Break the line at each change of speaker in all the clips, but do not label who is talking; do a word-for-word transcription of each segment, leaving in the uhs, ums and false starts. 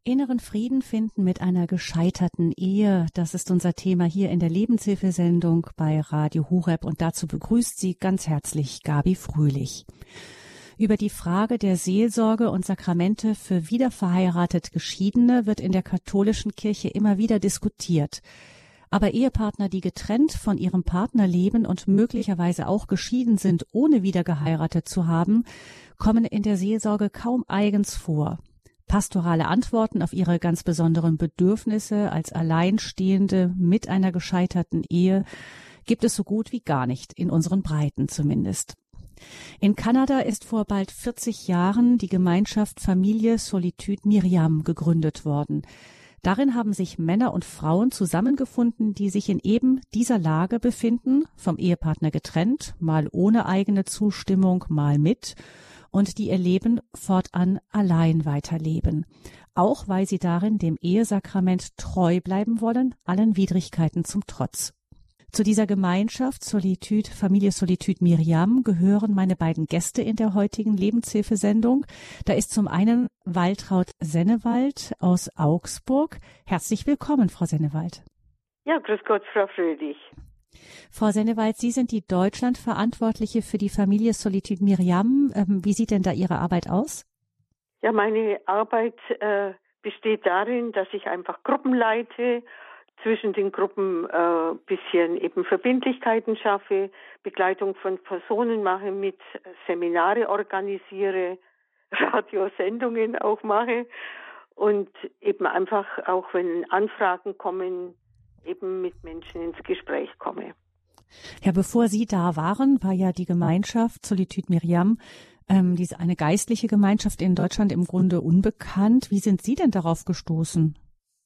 Inneren Frieden finden mit einer gescheiterten Ehe, das ist unser Thema hier in der Lebenshilfesendung bei Radio Horeb und dazu begrüßt Sie ganz herzlich Gabi Fröhlich. Über die Frage der Seelsorge und Sakramente für wiederverheiratet Geschiedene wird in der katholischen Kirche immer wieder diskutiert. Aber Ehepartner, die getrennt von ihrem Partner leben und möglicherweise auch geschieden sind, ohne wieder geheiratet zu haben, kommen in der Seelsorge kaum eigens vor. Pastorale Antworten auf ihre ganz besonderen Bedürfnisse als Alleinstehende mit einer gescheiterten Ehe gibt es so gut wie gar nicht, in unseren Breiten zumindest. In Kanada ist vor bald vierzig Jahren die Gemeinschaft Familie Solitude Miriam gegründet worden. Darin haben sich Männer und Frauen zusammengefunden, die sich in eben dieser Lage befinden, vom Ehepartner getrennt, mal ohne eigene Zustimmung, mal mit, und die ihr Leben fortan allein weiterleben, auch weil sie darin dem Ehesakrament treu bleiben wollen, allen Widrigkeiten zum Trotz. Zu dieser Gemeinschaft Solitude, Familie Solitude Miriam gehören meine beiden Gäste in der heutigen Lebenshilfesendung. Da ist zum einen Waltraud Sennewald aus Augsburg. Herzlich willkommen, Frau Sennewald.
Ja, grüß Gott, Frau Fröhlich.
Frau Sennewald, Sie sind die Deutschlandverantwortliche für die Familie Solitude Miriam. Ähm, wie sieht denn da Ihre Arbeit aus?
Ja, meine Arbeit äh, besteht darin, dass ich einfach Gruppen leite, zwischen den Gruppen äh, bisschen eben Verbindlichkeiten schaffe, Begleitung von Personen mache, mit Seminare organisiere, Radiosendungen auch mache und eben einfach auch, wenn Anfragen kommen, eben mit Menschen ins Gespräch komme.
Ja, bevor Sie da waren, war ja die Gemeinschaft Solitude Miriam, ähm, diese eine geistliche Gemeinschaft in Deutschland im Grunde unbekannt. Wie sind Sie denn darauf gestoßen?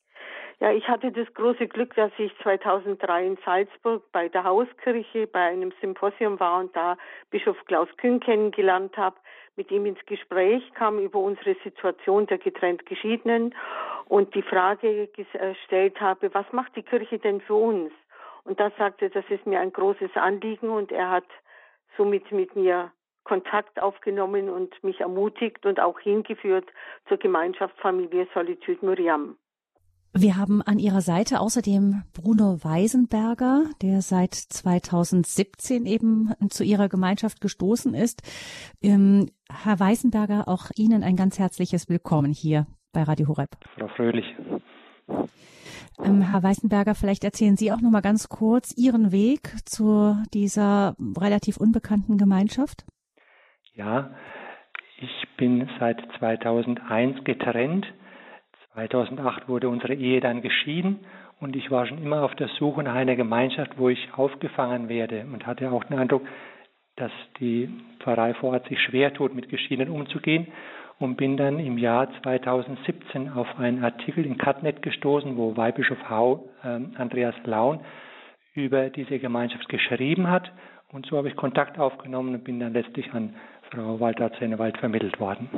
Ja, ich hatte das große Glück, dass ich zweitausenddrei in Salzburg bei der Hauskirche bei einem Symposium war und da Bischof Klaus Kühn kennengelernt habe, mit ihm ins Gespräch kam über unsere Situation der getrennt Geschiedenen und die Frage gestellt habe, was macht die Kirche denn für uns? Und da sagte er, das ist mir ein großes Anliegen und er hat somit mit mir Kontakt aufgenommen und mich ermutigt und auch hingeführt zur Gemeinschaft Familie Solitude Miriam.
Wir haben an Ihrer Seite außerdem Bruno Weisenberger, der seit zweitausendsiebzehn eben zu Ihrer Gemeinschaft gestoßen ist. Ähm, Herr Weisenberger, auch Ihnen ein ganz herzliches Willkommen hier bei Radio Horeb.
Frau Fröhlich.
Ähm, Herr Weisenberger, vielleicht erzählen Sie auch noch mal ganz kurz Ihren Weg zu dieser relativ unbekannten Gemeinschaft.
Ja, ich bin seit zweitausendeins getrennt. zweitausendacht wurde unsere Ehe dann geschieden und ich war schon immer auf der Suche nach einer Gemeinschaft, wo ich aufgefangen werde und hatte auch den Eindruck, dass die Pfarrei vor Ort sich schwer tut, mit Geschiedenen umzugehen und bin dann im Jahr zweitausendsiebzehn auf einen Artikel in Catnet gestoßen, wo Weihbischof Hau äh, Andreas Laun über diese Gemeinschaft geschrieben hat und so habe ich Kontakt aufgenommen und bin dann letztlich an Frau Waltraud Sennewald vermittelt worden.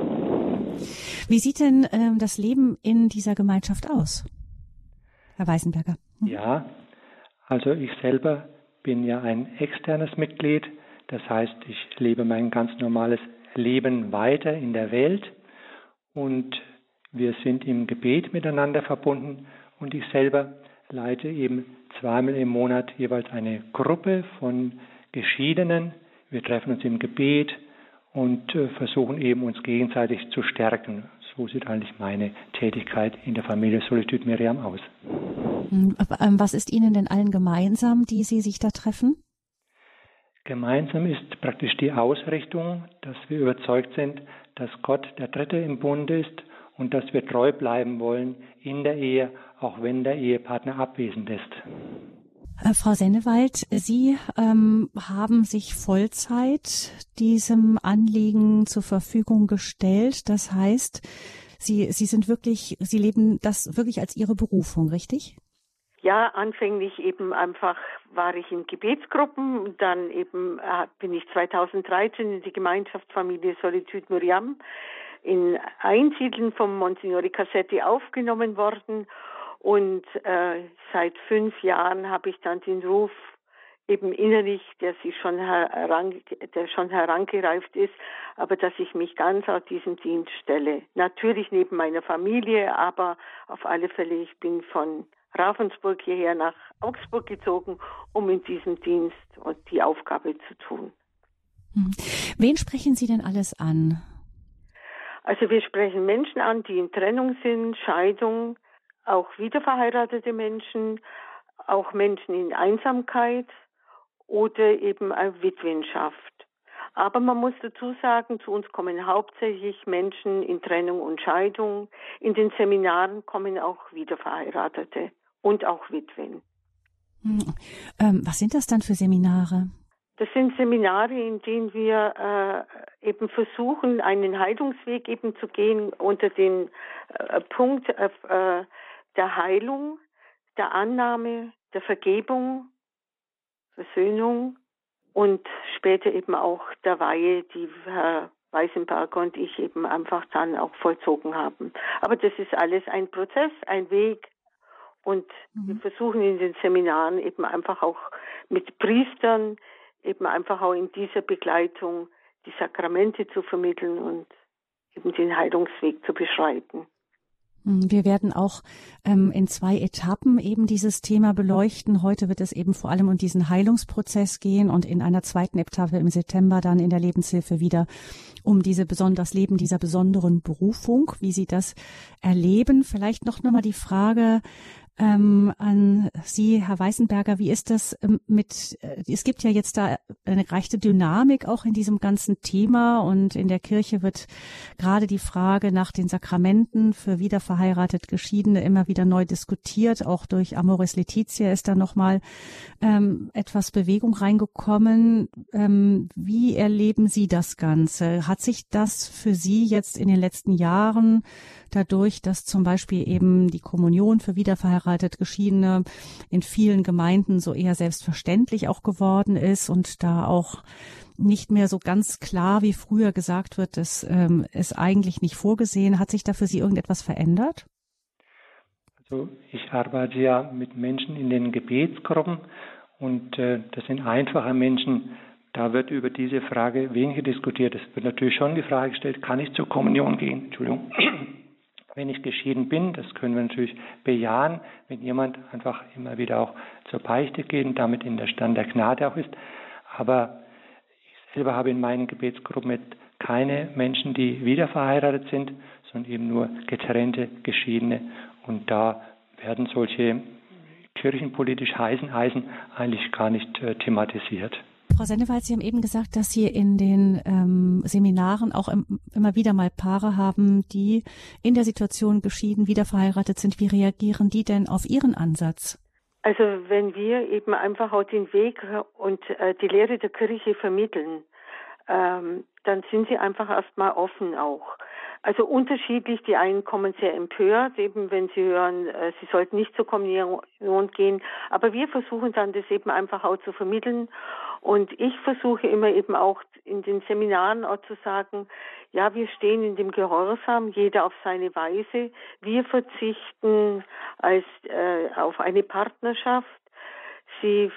Wie sieht denn ähm, das Leben in dieser Gemeinschaft aus, Herr Weisenberger? Hm?
Ja, also ich selber bin ja ein externes Mitglied. Das heißt, ich lebe mein ganz normales Leben weiter in der Welt und wir sind im Gebet miteinander verbunden und ich selber leite eben zweimal im Monat jeweils eine Gruppe von Geschiedenen. Wir treffen uns im Gebet und äh, versuchen eben uns gegenseitig zu stärken. So sieht eigentlich meine Tätigkeit in der Familie Solitude Miriam aus.
Was ist Ihnen denn allen gemeinsam, die Sie sich da treffen?
Gemeinsam ist praktisch die Ausrichtung, dass wir überzeugt sind, dass Gott der Dritte im Bund ist und dass wir treu bleiben wollen in der Ehe, auch wenn der Ehepartner abwesend ist.
Frau Sennewald, Sie ähm, haben sich Vollzeit diesem Anliegen zur Verfügung gestellt. Das heißt, Sie, Sie sind wirklich, Sie leben das wirklich als Ihre Berufung, richtig?
Ja, anfänglich eben einfach war ich in Gebetsgruppen und dann eben äh, bin ich zweitausenddreizehn in die Gemeinschaft Familie Solitude Miriam in Einsiedeln vom Monsignore Cassetti aufgenommen worden. Und äh, seit fünf Jahren habe ich dann den Ruf, eben innerlich, der sich schon heran, der schon herangereift ist, aber dass ich mich ganz auf diesen Dienst stelle. Natürlich neben meiner Familie, aber auf alle Fälle, ich bin von Ravensburg hierher nach Augsburg gezogen, um in diesem Dienst und die Aufgabe zu tun.
Hm. Wen sprechen Sie denn alles an?
Also wir sprechen Menschen an, die in Trennung sind, Scheidung, auch wiederverheiratete Menschen, auch Menschen in Einsamkeit oder eben eine Witwenschaft. Aber man muss dazu sagen, zu uns kommen hauptsächlich Menschen in Trennung und Scheidung. In den Seminaren kommen auch Wiederverheiratete und auch Witwen.
Hm. Ähm, was sind das dann für Seminare?
Das sind Seminare, in denen wir äh, eben versuchen, einen Heilungsweg eben zu gehen unter den äh, Punkt äh, der Heilung, der Annahme, der Vergebung, Versöhnung und später eben auch der Weihe, die Herr Weißenberger und ich eben einfach dann auch vollzogen haben. Aber das ist alles ein Prozess, ein Weg. Und mhm. wir versuchen in den Seminaren eben einfach auch mit Priestern eben einfach auch in dieser Begleitung die Sakramente zu vermitteln und eben den Heilungsweg zu beschreiten.
Wir werden auch ähm, in zwei Etappen eben dieses Thema beleuchten. Heute wird es eben vor allem um diesen Heilungsprozess gehen und in einer zweiten Etappe im September dann in der Lebenshilfe wieder um diese besonders Leben dieser besonderen Berufung, wie Sie das erleben. Vielleicht noch nochmal die Frage ähm, an Sie, Herr Weißenberger, wie ist das ähm, mit, äh, es gibt ja jetzt da eine rechte Dynamik auch in diesem ganzen Thema und in der Kirche wird gerade die Frage nach den Sakramenten für wiederverheiratet Geschiedene immer wieder neu diskutiert. Auch durch Amoris Laetitia ist da nochmal ähm, etwas Bewegung reingekommen. Ähm, wie erleben Sie das Ganze? Hat sich das für Sie jetzt in den letzten Jahren dadurch, dass zum Beispiel eben die Kommunion für wiederverheiratet Geschiedene in vielen Gemeinden so eher selbstverständlich auch geworden ist und da auch nicht mehr so ganz klar wie früher gesagt wird, dass ähm, es eigentlich nicht vorgesehen, hat sich da für Sie irgendetwas verändert?
Also ich arbeite ja mit Menschen in den Gebetsgruppen und äh, das sind einfache Menschen. Da wird über diese Frage weniger diskutiert. Es wird natürlich schon die Frage gestellt, kann ich zur Kommunion gehen? Entschuldigung. Wenn ich geschieden bin, das können wir natürlich bejahen, wenn jemand einfach immer wieder auch zur Beichte geht und damit in der Stand der Gnade auch ist. Aber ich selber habe in meinen Gebetsgruppen jetzt keine Menschen, die wieder verheiratet sind, sondern eben nur getrennte, Geschiedene. Und da werden solche kirchenpolitisch heißen Eisen eigentlich gar nicht äh, thematisiert.
Frau Sennewald, Sie haben eben gesagt, dass Sie in den ähm, Seminaren auch im, immer wieder mal Paare haben, die in der Situation geschieden, wieder verheiratet sind. Wie reagieren die denn auf Ihren Ansatz?
Also wenn wir eben einfach auch den Weg und äh, die Lehre der Kirche vermitteln, ähm, dann sind sie einfach erstmal offen auch. Also unterschiedlich, die einen kommen sehr empört, eben wenn sie hören, äh, sie sollten nicht zur Kommunion gehen, aber wir versuchen dann das eben einfach auch zu vermitteln und ich versuche immer eben auch in den Seminaren auch zu sagen, ja, wir stehen in dem Gehorsam, jeder auf seine Weise, wir verzichten als äh, auf eine Partnerschaft, sie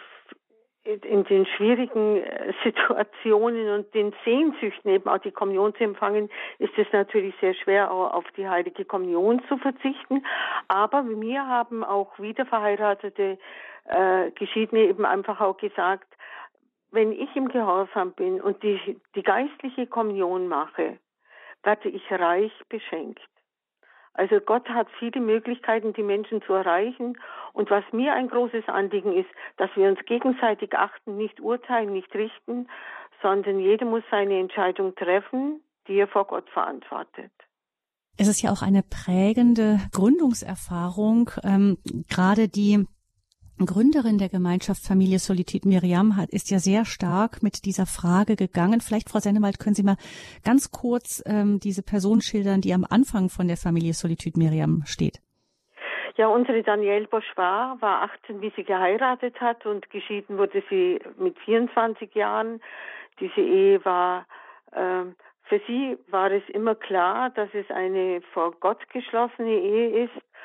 in den schwierigen Situationen und den Sehnsüchten eben auch die Kommunion zu empfangen, ist es natürlich sehr schwer, auch auf die heilige Kommunion zu verzichten. Aber wir haben auch wiederverheiratete äh, Geschiedene eben einfach auch gesagt, wenn ich im Gehorsam bin und die, die geistliche Kommunion mache, werde ich reich beschenkt. Also Gott hat viele Möglichkeiten, die Menschen zu erreichen. Und was mir ein großes Anliegen ist, dass wir uns gegenseitig achten, nicht urteilen, nicht richten, sondern jeder muss seine Entscheidung treffen, die er vor Gott verantwortet.
Es ist ja auch eine prägende Gründungserfahrung, ähm, gerade die Gründerin der Gemeinschaft Familie Solitude, Miriam, hat, ist ja sehr stark mit dieser Frage gegangen. Vielleicht, Frau Sennewald, können Sie mal ganz kurz ähm, diese Person schildern, die am Anfang von der Familie Solitude, Miriam, steht.
Ja, unsere Danielle Boschwar war achtzehn, wie sie geheiratet hat und geschieden wurde sie mit vierundzwanzig Jahren. Diese Ehe war, ähm, für sie war es immer klar, dass es eine vor Gott geschlossene Ehe ist.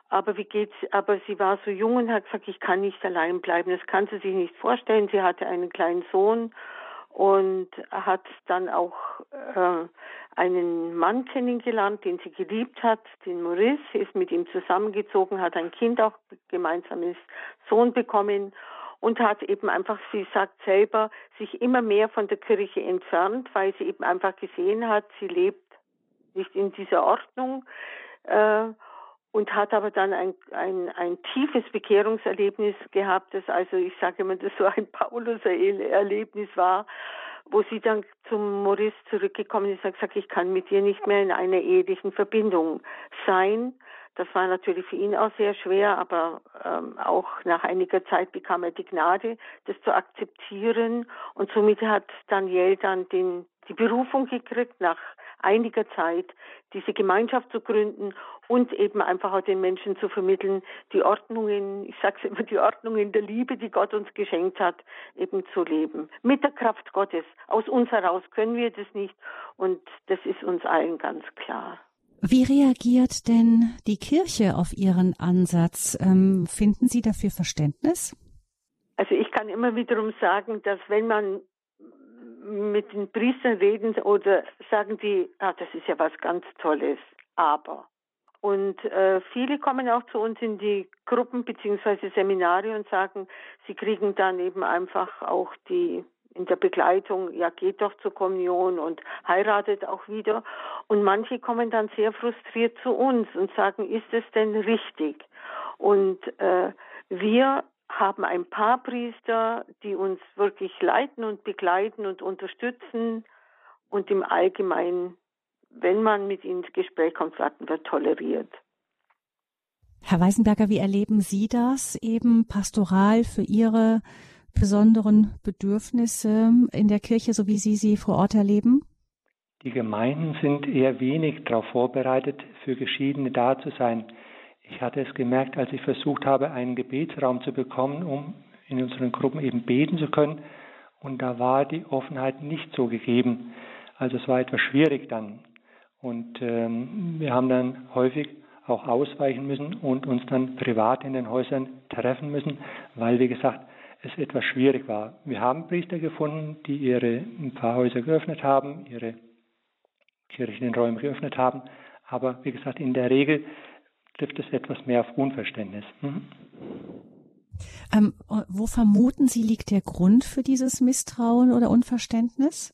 aber wie geht's, aber sie war so jung und hat gesagt, ich kann nicht allein bleiben. Das kann sie sich nicht vorstellen. Sie hatte einen kleinen Sohn und hat dann auch äh, einen Mann kennengelernt, den sie geliebt hat, den Maurice, ist mit ihm zusammengezogen, hat ein Kind, auch gemeinsames Sohn bekommen und hat eben einfach, sie sagt selber, sich immer mehr von der Kirche entfernt, weil sie eben einfach gesehen hat, sie lebt nicht in dieser Ordnung, äh, und hat aber dann ein, ein, ein tiefes Bekehrungserlebnis gehabt, das also, ich sage immer, das so ein Paulus-Erlebnis war, wo sie dann zum Maurice zurückgekommen ist und gesagt, ich kann mit dir nicht mehr in einer ehelichen Verbindung sein. Das war natürlich für ihn auch sehr schwer, aber ähm, auch nach einiger Zeit bekam er die Gnade, das zu akzeptieren. Und somit hat Daniel dann den, die Berufung gekriegt, nach einiger Zeit diese Gemeinschaft zu gründen und eben einfach auch den Menschen zu vermitteln, die Ordnungen, ich sage es immer, die Ordnungen der Liebe, die Gott uns geschenkt hat, eben zu leben. Mit der Kraft Gottes. Aus uns heraus können wir das nicht und das ist uns allen ganz klar.
Wie reagiert denn die Kirche auf Ihren Ansatz? Ähm, finden Sie dafür Verständnis?
Also ich kann immer wiederum sagen, dass wenn man mit den Priestern reden oder sagen die, ah, das ist ja was ganz Tolles, aber. Und äh, viele kommen auch zu uns in die Gruppen bzw. Seminare und sagen, sie kriegen dann eben einfach auch die in der Begleitung, ja, geht doch zur Kommunion und heiratet auch wieder. Und manche kommen dann sehr frustriert zu uns und sagen, ist es denn richtig? Und äh, wir haben ein paar Priester, die uns wirklich leiten und begleiten und unterstützen und im Allgemeinen, wenn man mit ihnen ins Gespräch kommt, werden wir toleriert.
Herr Weißenberger, wie erleben Sie das eben pastoral für Ihre besonderen Bedürfnisse in der Kirche, so wie Sie sie vor Ort erleben?
Die Gemeinden sind eher wenig darauf vorbereitet, für Geschiedene da zu sein. Ich hatte es gemerkt, als ich versucht habe, einen Gebetsraum zu bekommen, um in unseren Gruppen eben beten zu können. Und da war die Offenheit nicht so gegeben. Also es war etwas schwierig dann. Und ähm, wir haben dann häufig auch ausweichen müssen und uns dann privat in den Häusern treffen müssen, weil, wie gesagt, es etwas schwierig war. Wir haben Priester gefunden, die ihre Pfarrhäuser geöffnet haben, ihre kirchlichen Räume geöffnet haben. Aber wie gesagt, in der Regel trifft es etwas mehr auf Unverständnis. Mhm.
Ähm, wo vermuten Sie, liegt der Grund für dieses Misstrauen oder Unverständnis?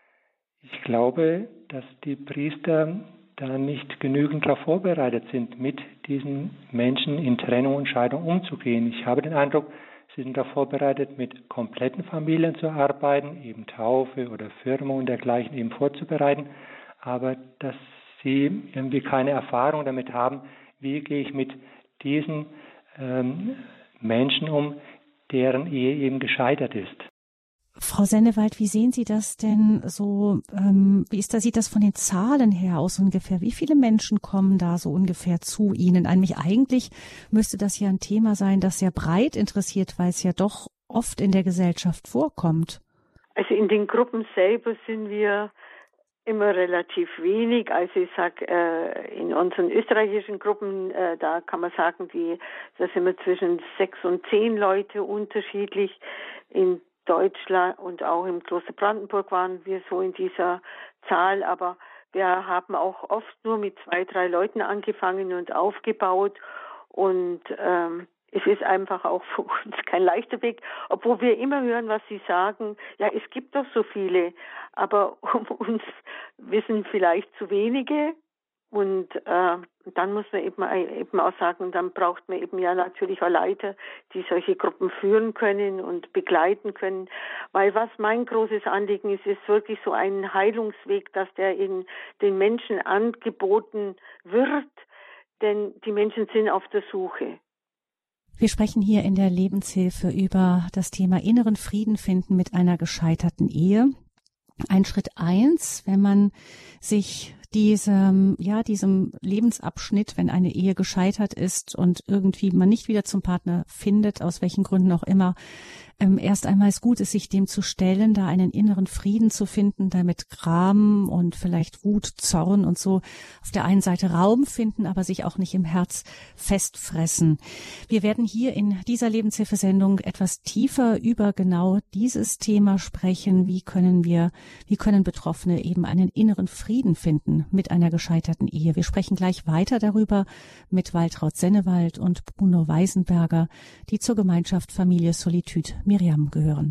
Ich glaube, dass die Priester da nicht genügend darauf vorbereitet sind, mit diesen Menschen in Trennung und Scheidung umzugehen. Ich habe den Eindruck, sie sind darauf vorbereitet, mit kompletten Familien zu arbeiten, eben Taufe oder Firmung und dergleichen eben vorzubereiten, aber dass sie irgendwie keine Erfahrung damit haben, wie gehe ich mit diesen ähm, Menschen um, deren Ehe eben gescheitert ist.
Frau Sennewald, wie sehen Sie das denn so, ähm, wie ist da, sieht das von den Zahlen her aus ungefähr? Wie viele Menschen kommen da so ungefähr zu Ihnen? Eigentlich, eigentlich müsste das ja ein Thema sein, das sehr breit interessiert, weil es ja doch oft in der Gesellschaft vorkommt.
Also in den Gruppen selber sind wir immer relativ wenig. Also ich sag, äh, in unseren österreichischen Gruppen, äh, da kann man sagen, die, da sind wir zwischen sechs und zehn Leute unterschiedlich. In Deutschland und auch im Kloster Brandenburg waren wir so in dieser Zahl, aber wir haben auch oft nur mit zwei, drei Leuten angefangen und aufgebaut und ähm, es ist einfach auch für uns kein leichter Weg, obwohl wir immer hören, was Sie sagen. Ja, es gibt doch so viele, aber um uns wissen vielleicht zu wenige. Und äh, dann muss man eben, eben auch sagen, dann braucht man eben ja natürlich auch Leiter, die solche Gruppen führen können und begleiten können. Weil was mein großes Anliegen ist, ist wirklich so ein Heilungsweg, dass der in den Menschen angeboten wird, denn die Menschen sind auf der Suche.
Wir sprechen hier in der Lebenshilfe über das Thema inneren Frieden finden mit einer gescheiterten Ehe. Ein Schritt eins, wenn man sich diesem, ja, diesem Lebensabschnitt, wenn eine Ehe gescheitert ist und irgendwie man nicht wieder zum Partner findet, aus welchen Gründen auch immer, Ähm, erst einmal ist gut, es sich dem zu stellen, da einen inneren Frieden zu finden, damit Gram und vielleicht Wut, Zorn und so auf der einen Seite Raum finden, aber sich auch nicht im Herz festfressen. Wir werden hier in dieser Lebenshilfesendung etwas tiefer über genau dieses Thema sprechen. Wie können wir, wie können Betroffene eben einen inneren Frieden finden mit einer gescheiterten Ehe? Wir sprechen gleich weiter darüber mit Waltraud Sennewald und Bruno Weisenberger, die zur Gemeinschaft Familie Solitude Miriam gehören.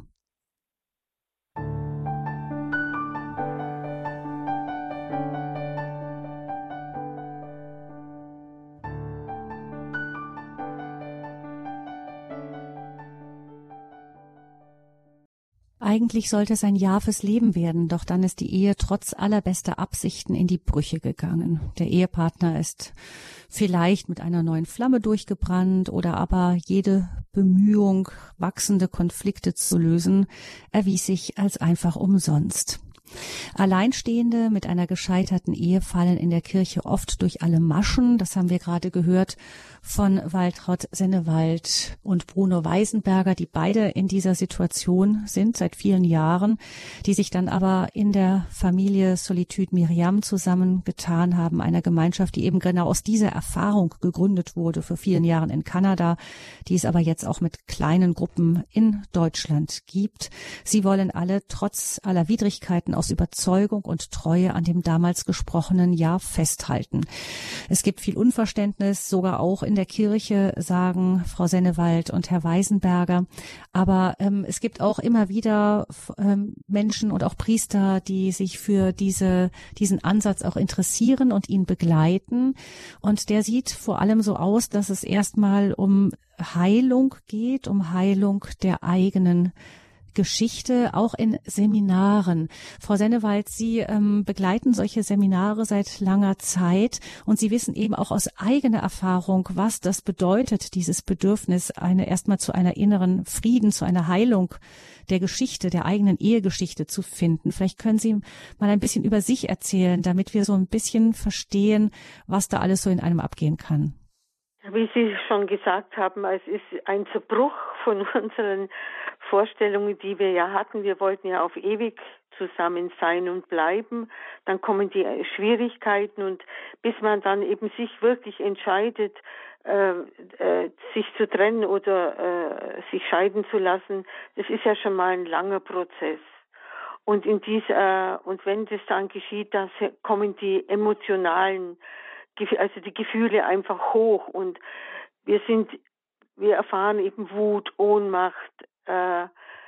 Eigentlich sollte es ein Jahr fürs Leben werden, doch dann ist die Ehe trotz allerbester Absichten in die Brüche gegangen. Der Ehepartner ist vielleicht mit einer neuen Flamme durchgebrannt oder aber jede Bemühung, wachsende Konflikte zu lösen, erwies sich als einfach umsonst. Alleinstehende mit einer gescheiterten Ehe fallen in der Kirche oft durch alle Maschen. Das haben wir gerade gehört von Waltraud Sennewald und Bruno Weisenberger, die beide in dieser Situation sind seit vielen Jahren, die sich dann aber in der Familie Solitude Miriam zusammengetan haben, einer Gemeinschaft, die eben genau aus dieser Erfahrung gegründet wurde vor vielen Jahren in Kanada, die es aber jetzt auch mit kleinen Gruppen in Deutschland gibt. Sie wollen alle trotz aller Widrigkeiten aus Überzeugung und Treue an dem damals gesprochenen Ja festhalten. Es gibt viel Unverständnis, sogar auch in der Kirche, sagen Frau Sennewald und Herr Weisenberger. Aber ähm, es gibt auch immer wieder ähm, Menschen und auch Priester, die sich für diese, diesen Ansatz auch interessieren und ihn begleiten. Und der sieht vor allem so aus, dass es erstmal um Heilung geht, um Heilung der eigenen Geschichte, auch in Seminaren. Frau Sennewald, Sie ähm, begleiten solche Seminare seit langer Zeit und Sie wissen eben auch aus eigener Erfahrung, was das bedeutet, dieses Bedürfnis, eine erstmal zu einer inneren Frieden, zu einer Heilung der Geschichte, der eigenen Ehegeschichte zu finden. Vielleicht können Sie mal ein bisschen über sich erzählen, damit wir so ein bisschen verstehen, was da alles so in einem abgehen kann.
Wie Sie schon gesagt haben, es ist ein Zerbruch von unseren Vorstellungen, die wir ja hatten. Wir wollten ja auf ewig zusammen sein und bleiben. Dann kommen die Schwierigkeiten und bis man dann eben sich wirklich entscheidet, äh, äh, sich zu trennen oder äh, sich scheiden zu lassen, das ist ja schon mal ein langer Prozess. Und in dieser, und wenn das dann geschieht, dann kommen die emotionalen also die Gefühle einfach hoch und wir sind, wir erfahren eben Wut, Ohnmacht, äh,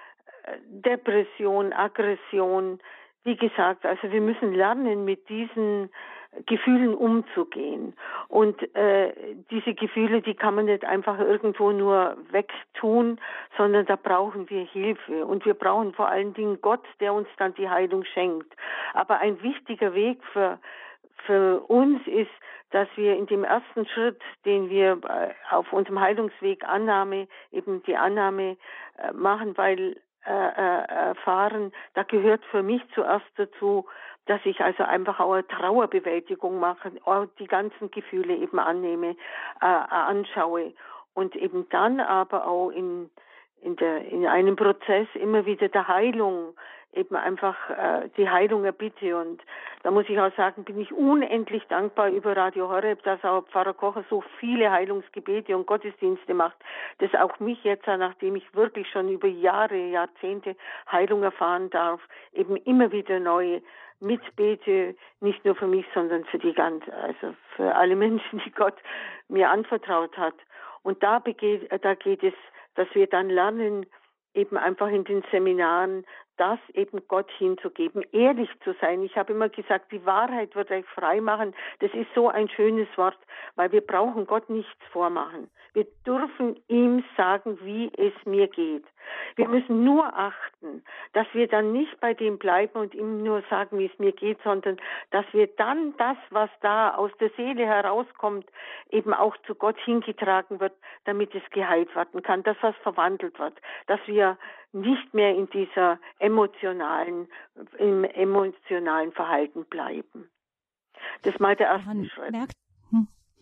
Depression, Aggression. Wie gesagt, also wir müssen lernen, mit diesen Gefühlen umzugehen. Und äh, diese Gefühle, die kann man nicht einfach irgendwo nur wegtun, sondern da brauchen wir Hilfe. Und wir brauchen vor allen Dingen Gott, der uns dann die Heilung schenkt. Aber ein wichtiger Weg für Für uns ist, dass wir in dem ersten Schritt, den wir auf unserem Heilungsweg Annahme, eben die Annahme machen, weil äh, erfahren, da gehört für mich zuerst dazu, dass ich also einfach auch eine Trauerbewältigung mache, auch die ganzen Gefühle eben annehme, äh, anschaue und eben dann aber auch in in der in einem Prozess immer wieder der Heilung eben einfach äh, die Heilung erbitte. Und da muss ich auch sagen, bin ich unendlich dankbar über Radio Horeb, dass auch Pfarrer Kocher so viele Heilungsgebete und Gottesdienste macht, das auch mich jetzt, nachdem ich wirklich schon über Jahre, Jahrzehnte Heilung erfahren darf, eben immer wieder neu mitbete, nicht nur für mich, sondern für die ganze, also für alle Menschen, die Gott mir anvertraut hat. Und da, begeht, da geht es, dass wir dann lernen, eben einfach in den Seminaren, das eben Gott hinzugeben, ehrlich zu sein. Ich habe immer gesagt, die Wahrheit wird euch frei machen. Das ist so ein schönes Wort, weil wir brauchen Gott nichts vormachen. Wir dürfen ihm sagen, wie es mir geht. Wir müssen nur achten, dass wir dann nicht bei dem bleiben und ihm nur sagen, wie es mir geht, sondern dass wir dann das, was da aus der Seele herauskommt, eben auch zu Gott hingetragen wird, damit es geheilt werden kann, dass was verwandelt wird, dass wir nicht mehr in dieser emotionalen, im emotionalen Verhalten bleiben. Das ist mal der erste
Daran
Schritt.
Merkt, hm.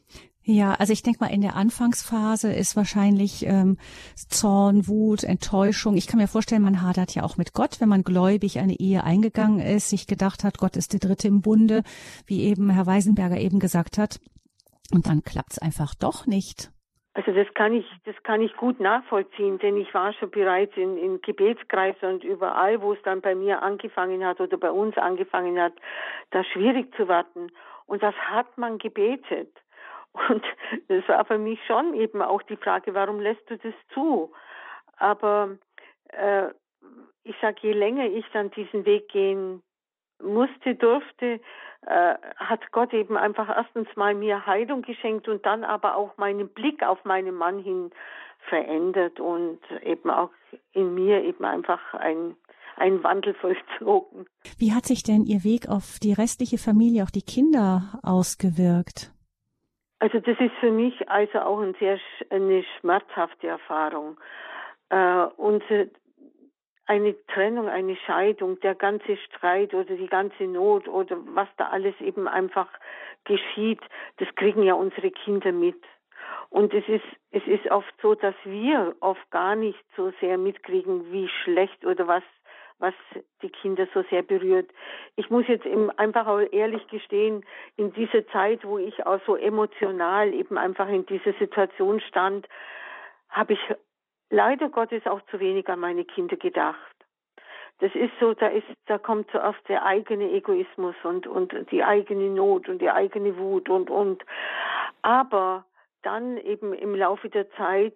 Ja, also ich denke mal, in der Anfangsphase ist wahrscheinlich ähm, Zorn, Wut, Enttäuschung. Ich kann mir vorstellen, man hadert ja auch mit Gott, wenn man gläubig eine Ehe eingegangen ist, sich gedacht hat, Gott ist der Dritte im Bunde, wie eben Herr Weisenberger eben gesagt hat. Und dann klappt's einfach doch nicht.
Also das kann ich, das kann ich gut nachvollziehen, denn ich war schon bereits in, in Gebetskreisen und überall, wo es dann bei mir angefangen hat oder bei uns angefangen hat, da schwierig zu werden. Und das hat man gebetet. Und das war für mich schon eben auch die Frage, warum lässt du das zu? Aber äh, ich sage, je länger ich dann diesen Weg gehen musste, durfte, äh, hat Gott eben einfach erstens mal mir Heilung geschenkt und dann aber auch meinen Blick auf meinen Mann hin verändert und eben auch in mir eben einfach ein, ein Wandel vollzogen.
Wie hat sich denn Ihr Weg auf die restliche Familie, auf die Kinder ausgewirkt?
Also das ist für mich also auch ein sehr, eine schmerzhafte Erfahrung. Äh, unsere, eine Trennung, eine Scheidung, der ganze Streit oder die ganze Not oder was da alles eben einfach geschieht, das kriegen ja unsere Kinder mit. Und es ist, es ist oft so, dass wir oft gar nicht so sehr mitkriegen, wie schlecht oder was was die Kinder so sehr berührt. Ich muss jetzt eben einfach auch ehrlich gestehen, in dieser Zeit, wo ich auch so emotional eben einfach in dieser Situation stand, habe ich leider Gottes auch zu wenig an meine Kinder gedacht. Das ist so, da ist, da kommt so oft der eigene Egoismus und, und die eigene Not und die eigene Wut und, und. Aber dann eben im Laufe der Zeit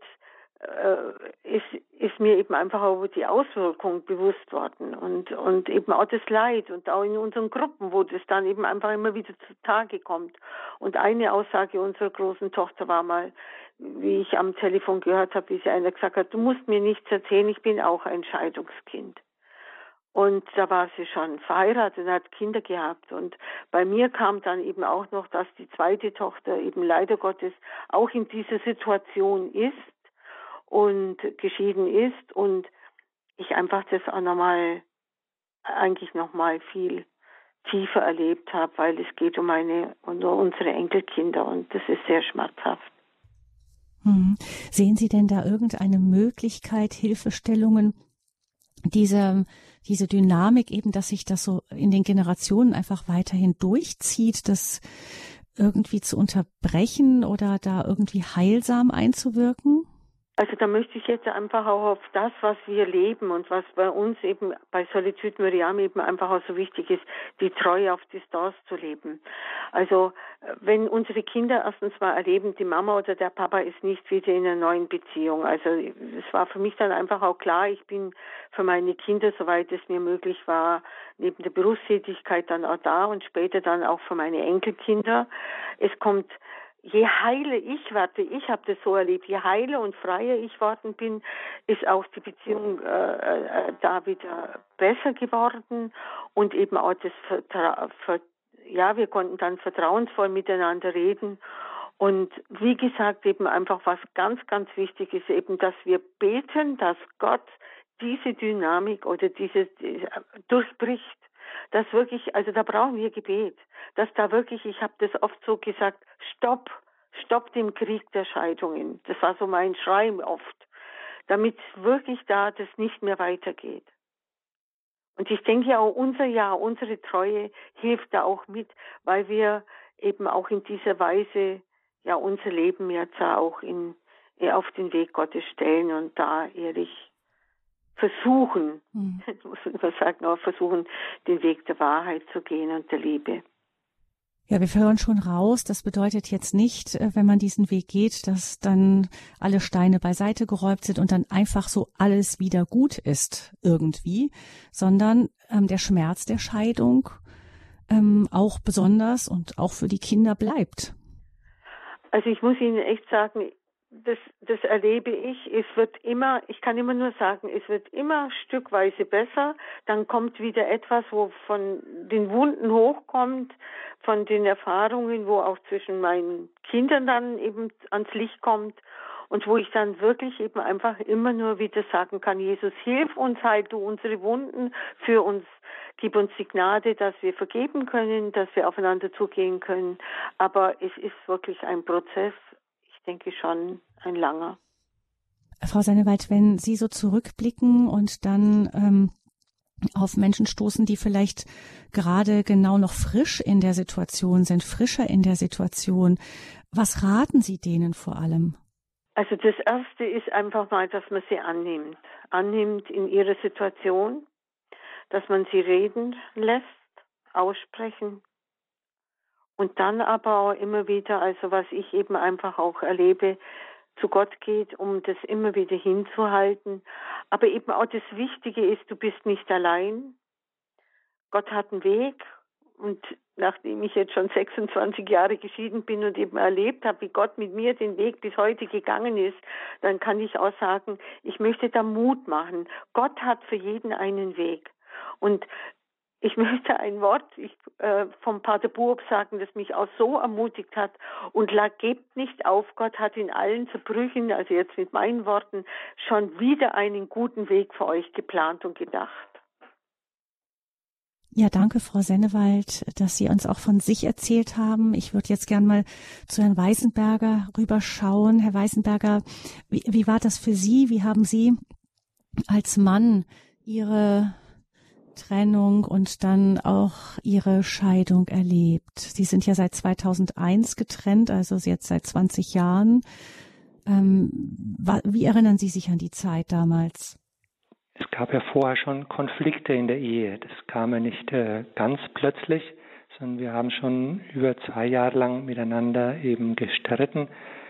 ist, ist mir eben einfach auch die Auswirkung bewusst worden und, und eben auch das Leid und auch in unseren Gruppen, wo das dann eben einfach immer wieder zutage kommt. Und eine Aussage unserer großen Tochter war mal, wie ich am Telefon gehört habe, wie sie einer gesagt hat, du musst mir nichts erzählen, ich bin auch ein Scheidungskind. Und da war sie schon verheiratet und hat Kinder gehabt. Und bei mir kam dann eben auch noch, dass die zweite Tochter eben leider Gottes auch in dieser Situation ist und geschieden ist und ich einfach das auch nochmal, eigentlich nochmal viel tiefer erlebt habe, weil es geht um eine, um unsere Enkelkinder und das ist sehr schmerzhaft.
Hm. Sehen Sie denn da irgendeine Möglichkeit, Hilfestellungen, diese, diese Dynamik eben, dass sich das so in den Generationen einfach weiterhin durchzieht, das irgendwie zu unterbrechen oder da irgendwie heilsam einzuwirken?
Also da möchte ich jetzt einfach auch auf das, was wir leben und was bei uns eben bei Solitude Miriam eben einfach auch so wichtig ist, die Treue auf Distanz zu leben. Also wenn unsere Kinder erstens mal erleben, die Mama oder der Papa ist nicht wieder in einer neuen Beziehung. Also es war für mich dann einfach auch klar, ich bin für meine Kinder, soweit es mir möglich war, neben der Berufstätigkeit dann auch da und später dann auch für meine Enkelkinder. Es kommt Je heiler ich werde, ich habe das so erlebt, je heiler und freier ich worden bin, ist auch die Beziehung äh, äh, da wieder besser geworden und eben auch das Vertra- Ver- ja, wir konnten dann vertrauensvoll miteinander reden und wie gesagt eben einfach was ganz, ganz wichtig ist eben, dass wir beten, dass Gott diese Dynamik oder diese, diese durchbricht. Das wirklich, also da brauchen wir Gebet, dass da wirklich, ich habe das oft so gesagt, stopp, stopp dem Krieg der Scheidungen. Das war so mein Schrei oft, damit wirklich da das nicht mehr weitergeht. Und ich denke auch unser Ja, unsere Treue hilft da auch mit, weil wir eben auch in dieser Weise ja unser Leben jetzt auch in, auf den Weg Gottes stellen und da ehrlich versuchen, hm. muss man sagen, auch versuchen, den Weg der Wahrheit zu gehen und der Liebe.
Ja, wir hören schon raus, das bedeutet jetzt nicht, wenn man diesen Weg geht, dass dann alle Steine beiseite geräumt sind und dann einfach so alles wieder gut ist irgendwie, sondern ähm, der Schmerz der Scheidung ähm, auch besonders und auch für die Kinder bleibt.
Also ich muss Ihnen echt sagen, Das, das erlebe ich. Es wird immer, ich kann immer nur sagen, es wird immer stückweise besser. Dann kommt wieder etwas, wo von den Wunden hochkommt, von den Erfahrungen, wo auch zwischen meinen Kindern dann eben ans Licht kommt. und wo ich dann wirklich eben einfach immer nur wieder sagen kann, Jesus, hilf uns, heil du unsere Wunden, für uns, gib uns die Gnade, dass wir vergeben können, dass wir aufeinander zugehen können. Aber es ist wirklich ein Prozess, ich denke schon ein langer.
Frau Sennewald, wenn Sie so zurückblicken und dann ähm, auf Menschen stoßen, die vielleicht gerade genau noch frisch in der Situation sind, frischer in der Situation, was raten Sie denen vor allem?
Also das Erste ist einfach mal, dass man sie annimmt. Annimmt in ihrer Situation, dass man sie reden lässt, aussprechen. Und dann aber auch immer wieder, also was ich eben einfach auch erlebe, zu Gott geht, um das immer wieder hinzuhalten. Aber eben auch das Wichtige ist, du bist nicht allein. Gott hat einen Weg. Und nachdem ich jetzt schon sechsundzwanzig Jahre geschieden bin und eben erlebt habe, wie Gott mit mir den Weg bis heute gegangen ist, dann kann ich auch sagen, ich möchte da Mut machen. Gott hat für jeden einen Weg. Und ich möchte ein Wort ich, äh, vom Pater Buob sagen, das mich auch so ermutigt hat. Und la, gebt nicht auf, Gott hat in allen Zerbrüchen, also jetzt mit meinen Worten, schon wieder einen guten Weg für euch geplant und gedacht.
Ja, danke, Frau Sennewald, dass Sie uns auch von sich erzählt haben. Ich würde jetzt gern mal zu Herrn Weißenberger rüberschauen. Herr Weißenberger, wie, wie war das für Sie? Wie haben Sie als Mann Ihre Trennung und dann auch Ihre Scheidung erlebt? Sie sind ja seit zweitausendeins getrennt, also jetzt seit zwanzig Jahren. Ähm, wie erinnern Sie sich an die Zeit damals?
Es gab ja vorher schon Konflikte in der Ehe. Das kam ja nicht äh, ganz plötzlich, sondern wir haben schon über zwei Jahre lang miteinander eben gestritten,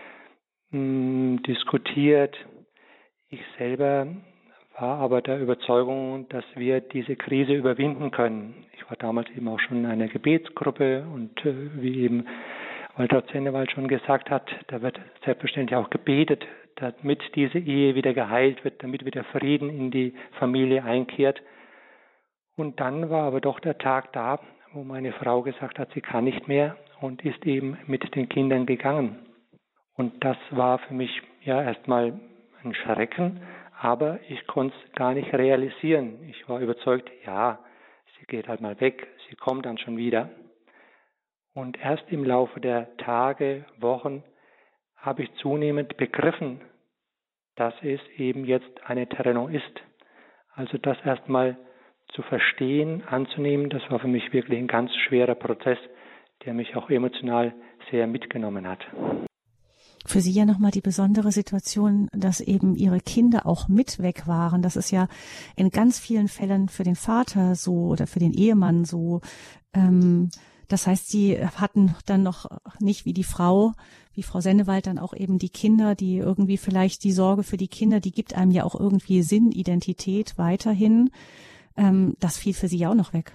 mh, diskutiert. Ich selber war aber der Überzeugung, dass wir diese Krise überwinden können. Ich war damals eben auch schon in einer Gebetsgruppe und äh, wie eben Waltraud Sennewald schon gesagt hat, da wird selbstverständlich auch gebetet, damit diese Ehe wieder geheilt wird, damit wieder Frieden in die Familie einkehrt. Und dann war aber doch der Tag da, wo meine Frau gesagt hat, sie kann nicht mehr und ist eben mit den Kindern gegangen. Und das war für mich ja erstmal ein Schrecken, aber ich konnte es gar nicht realisieren. Ich war überzeugt, ja, sie geht halt mal weg, sie kommt dann schon wieder. Und erst im Laufe der Tage, Wochen habe ich zunehmend begriffen, dass es eben jetzt eine Trennung ist. Also das erstmal zu verstehen, anzunehmen, das war für mich wirklich ein ganz schwerer Prozess, der mich auch emotional sehr mitgenommen hat.
Für Sie ja nochmal die besondere Situation, dass eben Ihre Kinder auch mit weg waren. Das ist ja in ganz vielen Fällen für den Vater so oder für den Ehemann so. Ähm, das heißt, Sie hatten dann noch nicht wie die Frau, wie Frau Sennewald, dann auch eben die Kinder, die irgendwie vielleicht die Sorge für die Kinder, die gibt einem ja auch irgendwie Sinn, Identität weiterhin. Ähm, das fiel für Sie ja auch noch weg.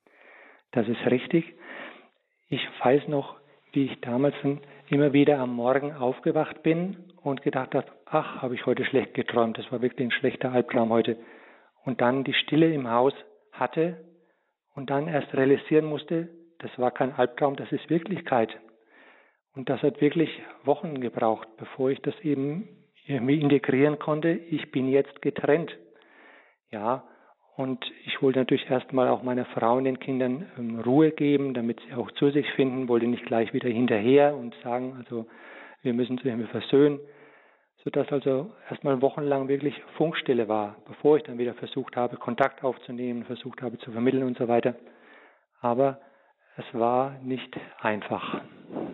Das ist richtig. Ich weiß noch, wie ich damals immer wieder am Morgen aufgewacht bin und gedacht habe, ach, habe ich heute schlecht geträumt, das war wirklich ein schlechter Albtraum heute. Und dann die Stille im Haus hatte und dann erst realisieren musste, das war kein Albtraum, das ist Wirklichkeit. Und das hat wirklich Wochen gebraucht, bevor ich das eben irgendwie integrieren konnte. Ich bin jetzt getrennt. Ja, und ich wollte natürlich erstmal auch meiner Frau und den Kindern ähm, Ruhe geben, damit sie auch zu sich finden, wollte nicht gleich wieder hinterher und sagen, also wir müssen uns irgendwie versöhnen, sodass also erstmal wochenlang wirklich Funkstille war, bevor ich dann wieder versucht habe, Kontakt aufzunehmen, versucht habe zu vermitteln und so weiter. Aber es war nicht einfach.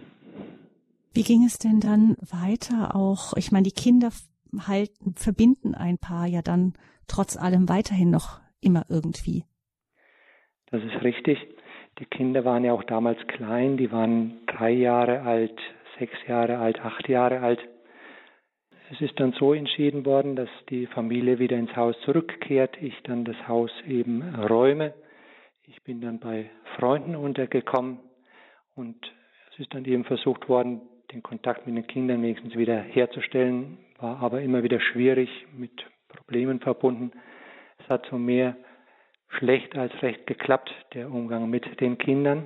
Wie ging es denn dann weiter auch? Ich meine, die Kinder halten, verbinden ein Paar ja dann trotz allem weiterhin noch immer irgendwie.
Das ist richtig. Die Kinder waren ja auch damals klein. Die waren drei Jahre alt, sechs Jahre alt, acht Jahre alt. Es ist dann so entschieden worden, dass die Familie wieder ins Haus zurückkehrt. Ich dann das Haus eben räume. Ich bin dann bei Freunden untergekommen und es ist dann eben versucht worden, den Kontakt mit den Kindern wenigstens wieder herzustellen, war aber immer wieder schwierig, mit Problemen verbunden. Es hat so mehr schlecht als recht geklappt, der Umgang mit den Kindern.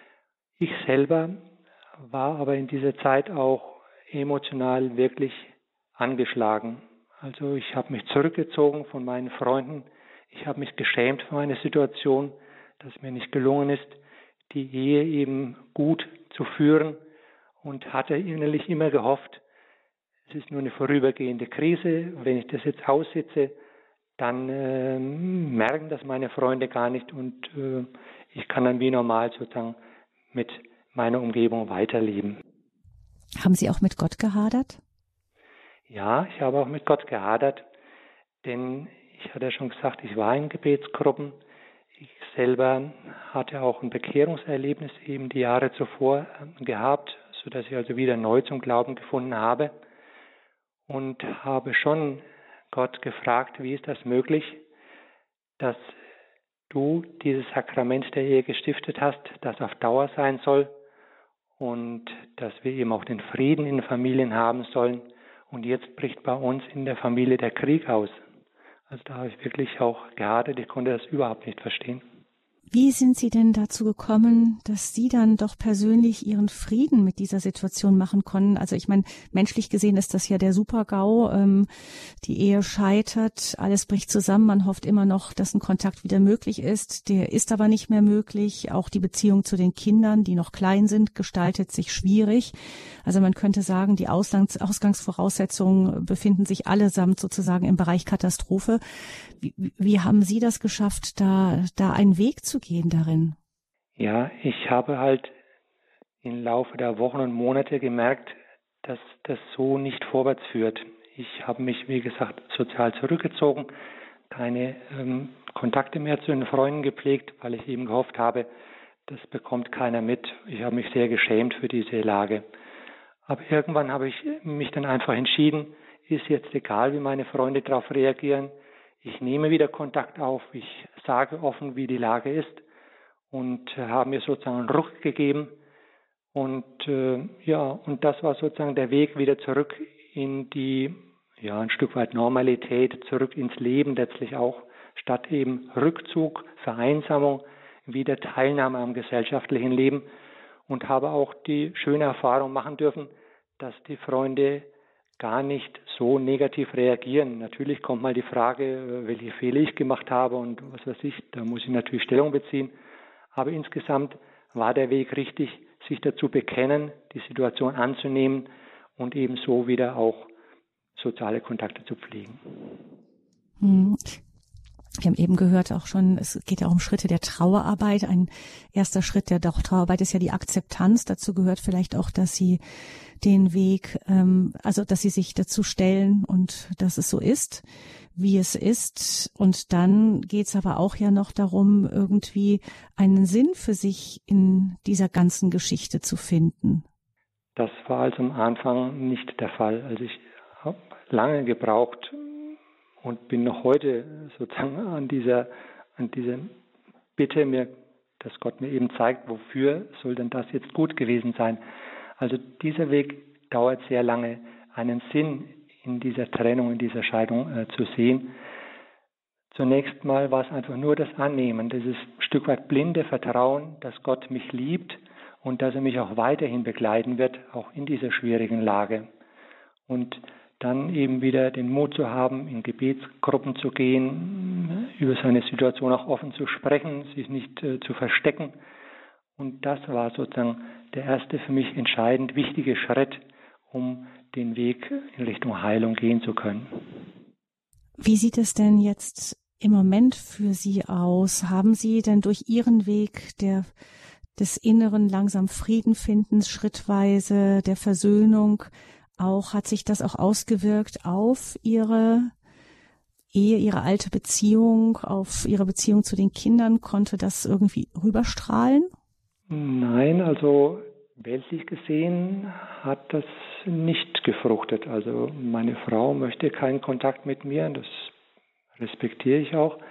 Ich selber war aber in dieser Zeit auch emotional wirklich angeschlagen. Also ich habe mich zurückgezogen von meinen Freunden. Ich habe mich geschämt für meine Situation, dass mir nicht gelungen ist, die Ehe eben gut zu führen, und hatte innerlich immer gehofft, es ist nur eine vorübergehende Krise. Wenn ich das jetzt aussitze, dann äh, merken das meine Freunde gar nicht, und äh, ich kann dann wie normal sozusagen mit meiner Umgebung weiterleben.
Haben Sie auch mit Gott gehadert?
Ja, ich habe auch mit Gott gehadert, denn ich hatte ja schon gesagt, ich war in Gebetsgruppen. Ich selber hatte auch ein Bekehrungserlebnis eben die Jahre zuvor gehabt, sodass ich also wieder neu zum Glauben gefunden habe, und habe schon Gott gefragt, wie ist das möglich, dass du dieses Sakrament der Ehe gestiftet hast, das auf Dauer sein soll, und dass wir eben auch den Frieden in Familien haben sollen. Und jetzt bricht bei uns in der Familie der Krieg aus. Also da habe ich wirklich auch gehadert, ich konnte das überhaupt nicht verstehen.
Wie sind Sie denn dazu gekommen, dass Sie dann doch persönlich Ihren Frieden mit dieser Situation machen konnten? Also ich meine, menschlich gesehen ist das ja der Super-GAU. Ähm, die Ehe scheitert, alles bricht zusammen. Man hofft immer noch, dass ein Kontakt wieder möglich ist. Der ist aber nicht mehr möglich. Auch die Beziehung zu den Kindern, die noch klein sind, gestaltet sich schwierig. Also man könnte sagen, die Ausgangs- Ausgangsvoraussetzungen befinden sich allesamt sozusagen im Bereich Katastrophe. Wie, wie haben Sie das geschafft, da, da einen Weg zu gehen darin?
Ja, ich habe halt im Laufe der Wochen und Monate gemerkt, dass das so nicht vorwärts führt. Ich habe mich, wie gesagt, sozial zurückgezogen, keine ähm, Kontakte mehr zu den Freunden gepflegt, weil ich eben gehofft habe, das bekommt keiner mit. Ich habe mich sehr geschämt für diese Lage. Aber irgendwann habe ich mich dann einfach entschieden, ist jetzt egal, wie meine Freunde darauf reagieren. Ich nehme wieder Kontakt auf, ich sage offen, wie die Lage ist, und äh, habe mir sozusagen einen Ruck gegeben. Und äh, ja, und das war sozusagen der Weg wieder zurück in die, ja, ein Stück weit Normalität, zurück ins Leben letztlich auch, statt eben Rückzug, Vereinsamung, wieder Teilnahme am gesellschaftlichen Leben, und habe auch die schöne Erfahrung machen dürfen, dass die Freunde gar nicht so negativ reagieren. Natürlich kommt mal die Frage, welche Fehler ich gemacht habe und was weiß ich, da muss ich natürlich Stellung beziehen. Aber insgesamt war der Weg richtig, sich dazu bekennen, die Situation anzunehmen und ebenso wieder auch soziale Kontakte zu pflegen.
Hm. Wir haben eben gehört auch schon, es geht ja auch um Schritte der Trauerarbeit. Ein erster Schritt der Trauerarbeit ist ja die Akzeptanz. Dazu gehört vielleicht auch, dass Sie den Weg, ähm, also dass Sie sich dazu stellen und dass es so ist, wie es ist. Und dann geht es aber auch ja noch darum, irgendwie einen Sinn für sich in dieser ganzen Geschichte zu finden.
Das war also am Anfang nicht der Fall. Also ich habe lange gebraucht und bin noch heute sozusagen an dieser, an dieser Bitte, mir, dass Gott mir eben zeigt, wofür soll denn das jetzt gut gewesen sein. Also dieser Weg dauert sehr lange, einen Sinn in dieser Trennung, in dieser Scheidung äh, zu sehen. Zunächst mal war es einfach nur das Annehmen, dieses Stück weit blinde Vertrauen, dass Gott mich liebt und dass er mich auch weiterhin begleiten wird, auch in dieser schwierigen Lage. Und dann eben wieder den Mut zu haben, in Gebetsgruppen zu gehen, über seine Situation auch offen zu sprechen, sich nicht äh, zu verstecken. Und das war sozusagen der erste für mich entscheidend wichtige Schritt, um den Weg in Richtung Heilung gehen zu können.
Wie sieht es denn jetzt im Moment für Sie aus? Haben Sie denn durch Ihren Weg der, des inneren langsam Friedenfindens, schrittweise der Versöhnung, auch, hat sich das auch ausgewirkt auf Ihre Ehe, Ihre alte Beziehung, auf Ihre Beziehung zu den Kindern? Konnte das irgendwie rüberstrahlen?
Nein, also weltlich gesehen hat das nicht gefruchtet. Also meine Frau möchte keinen Kontakt mit mir, das respektiere ich auch.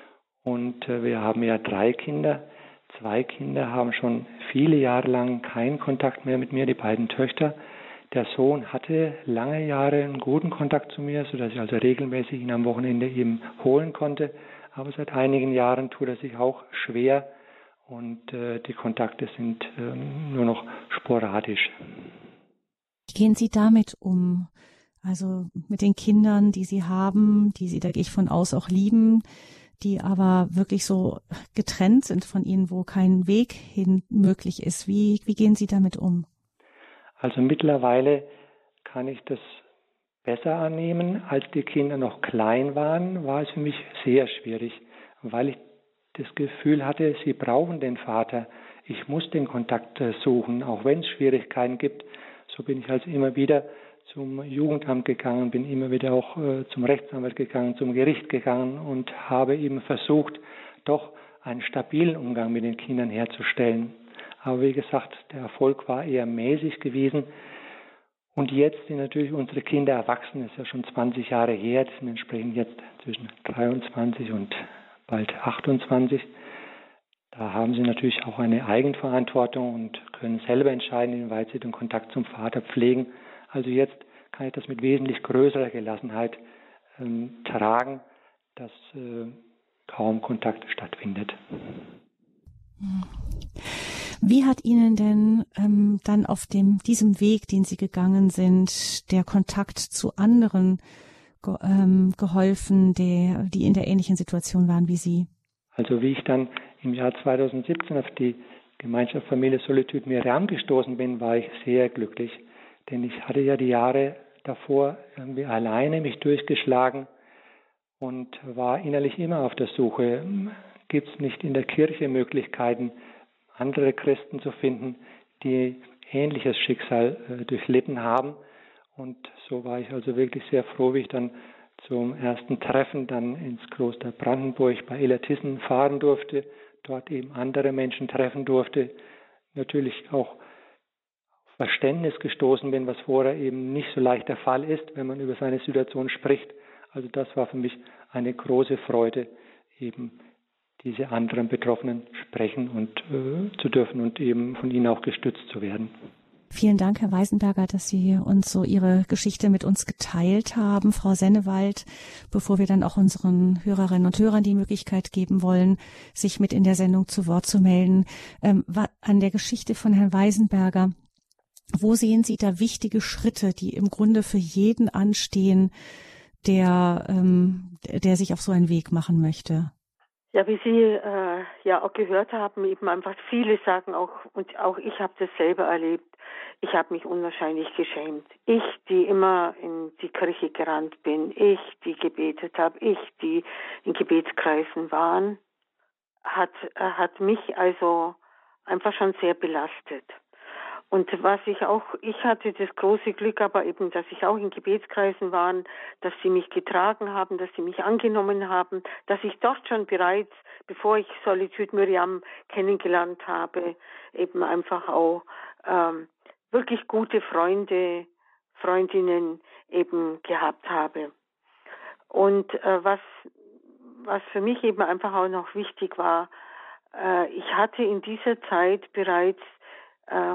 Und äh, wir haben ja drei Kinder. Zwei Kinder haben schon viele Jahre lang keinen Kontakt mehr mit mir, die beiden Töchter. Der Sohn hatte lange Jahre einen guten Kontakt zu mir, sodass ich also regelmäßig ihn am Wochenende eben holen konnte. Aber seit einigen Jahren tut er sich auch schwer und äh, die Kontakte sind äh, nur noch sporadisch.
Wie gehen Sie damit um? Also mit den Kindern, die Sie haben, die Sie, da gehe ich von aus, auch lieben, die aber wirklich so getrennt sind von Ihnen, wo kein Weg hin möglich ist. Wie, wie gehen Sie damit um?
Also mittlerweile kann ich das besser annehmen. Als die Kinder noch klein waren, war es für mich sehr schwierig, weil ich das Gefühl hatte, sie brauchen den Vater. Ich muss den Kontakt suchen, auch wenn es Schwierigkeiten gibt. So bin ich also immer wieder zum Jugendamt gegangen, bin immer wieder auch äh, zum Rechtsanwalt gegangen, zum Gericht gegangen und habe eben versucht, doch einen stabilen Umgang mit den Kindern herzustellen. Aber wie gesagt, der Erfolg war eher mäßig gewesen. Und jetzt sind natürlich unsere Kinder erwachsen, das ist ja schon zwanzig Jahre her, die sind entsprechend jetzt zwischen dreiundzwanzig und bald achtundzwanzig. Da haben sie natürlich auch eine Eigenverantwortung und können selber entscheiden, inwieweit sie den Kontakt zum Vater pflegen. Also jetzt kann ich das mit wesentlich größerer Gelassenheit ähm, tragen, dass äh, kaum Kontakt stattfindet.
Wie hat Ihnen denn ähm, dann auf dem diesem Weg, den Sie gegangen sind, der Kontakt zu anderen ge- ähm, geholfen, der, die in der ähnlichen Situation waren wie Sie?
Also wie ich dann im Jahr zweitausendsiebzehn auf die Gemeinschaft Familie Solitude Miriam gestoßen bin, war ich sehr glücklich. Denn ich hatte ja die Jahre davor irgendwie alleine mich durchgeschlagen und war innerlich immer auf der Suche. Gibt es nicht in der Kirche Möglichkeiten, andere Christen zu finden, die ähnliches Schicksal äh, durchlitten haben? Und so war ich also wirklich sehr froh, wie ich dann zum ersten Treffen dann ins Kloster Brandenburg bei Illertissen fahren durfte, dort eben andere Menschen treffen durfte, natürlich auch Verständnis gestoßen bin, was vorher eben nicht so leicht der Fall ist, wenn man über seine Situation spricht. Also das war für mich eine große Freude, eben diese anderen Betroffenen sprechen und äh, zu dürfen und eben von ihnen auch gestützt zu werden.
Vielen Dank, Herr Weisenberger, dass Sie uns so Ihre Geschichte mit uns geteilt haben. Frau Sennewald, bevor wir dann auch unseren Hörerinnen und Hörern die Möglichkeit geben wollen, sich mit in der Sendung zu Wort zu melden, ähm, an der Geschichte von Herrn Weisenberger, wo sehen Sie da wichtige Schritte, die im Grunde für jeden anstehen, der, ähm, der sich auf so einen Weg machen möchte?
Ja, wie Sie äh, ja auch gehört haben, eben einfach viele sagen auch, und auch ich habe das selber erlebt, ich habe mich unwahrscheinlich geschämt. Ich, die immer in die Kirche gerannt bin, ich, die gebetet habe, ich, die in Gebetskreisen waren, hat, äh, hat mich also einfach schon sehr belastet. Und was ich auch, ich hatte das große Glück, aber eben, dass ich auch in Gebetskreisen war, dass sie mich getragen haben, dass sie mich angenommen haben, dass ich dort schon bereits, bevor ich Solitude Miriam kennengelernt habe, eben einfach auch ähm, wirklich gute Freunde, Freundinnen eben gehabt habe. Und äh, was, was für mich eben einfach auch noch wichtig war, äh, ich hatte in dieser Zeit bereits äh,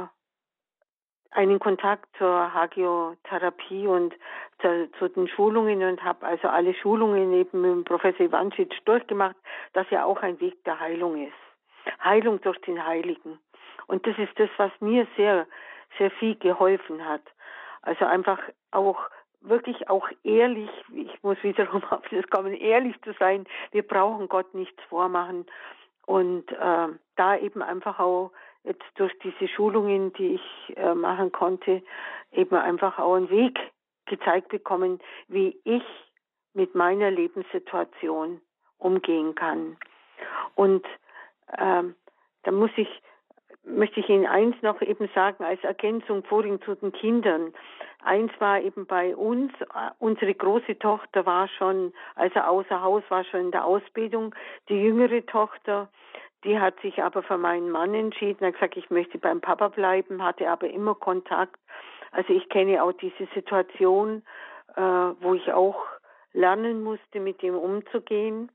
einen Kontakt zur Hagiotherapie und zu, zu den Schulungen und habe also alle Schulungen eben mit dem Professor Ivancic durchgemacht, das ja auch ein Weg der Heilung ist. Heilung durch den Heiligen. Und das ist das, was mir sehr, sehr viel geholfen hat. Also einfach auch wirklich auch ehrlich, ich muss wiederum auf das kommen, ehrlich zu sein, wir brauchen Gott nichts vormachen. Und äh, da eben einfach auch jetzt durch diese Schulungen, die ich äh, machen konnte, eben einfach auch einen Weg gezeigt bekommen, wie ich mit meiner Lebenssituation umgehen kann. Und ähm, da muss ich, möchte ich Ihnen eins noch eben sagen, als Ergänzung vorhin zu den Kindern. Eins war eben bei uns, unsere große Tochter war schon, also außer Haus, war schon in der Ausbildung. Die jüngere Tochter, die hat sich aber für meinen Mann entschieden, hat gesagt, ich möchte beim Papa bleiben, hatte aber immer Kontakt. Also ich kenne auch diese Situation, äh, wo ich auch lernen musste, mit ihm umzugehen,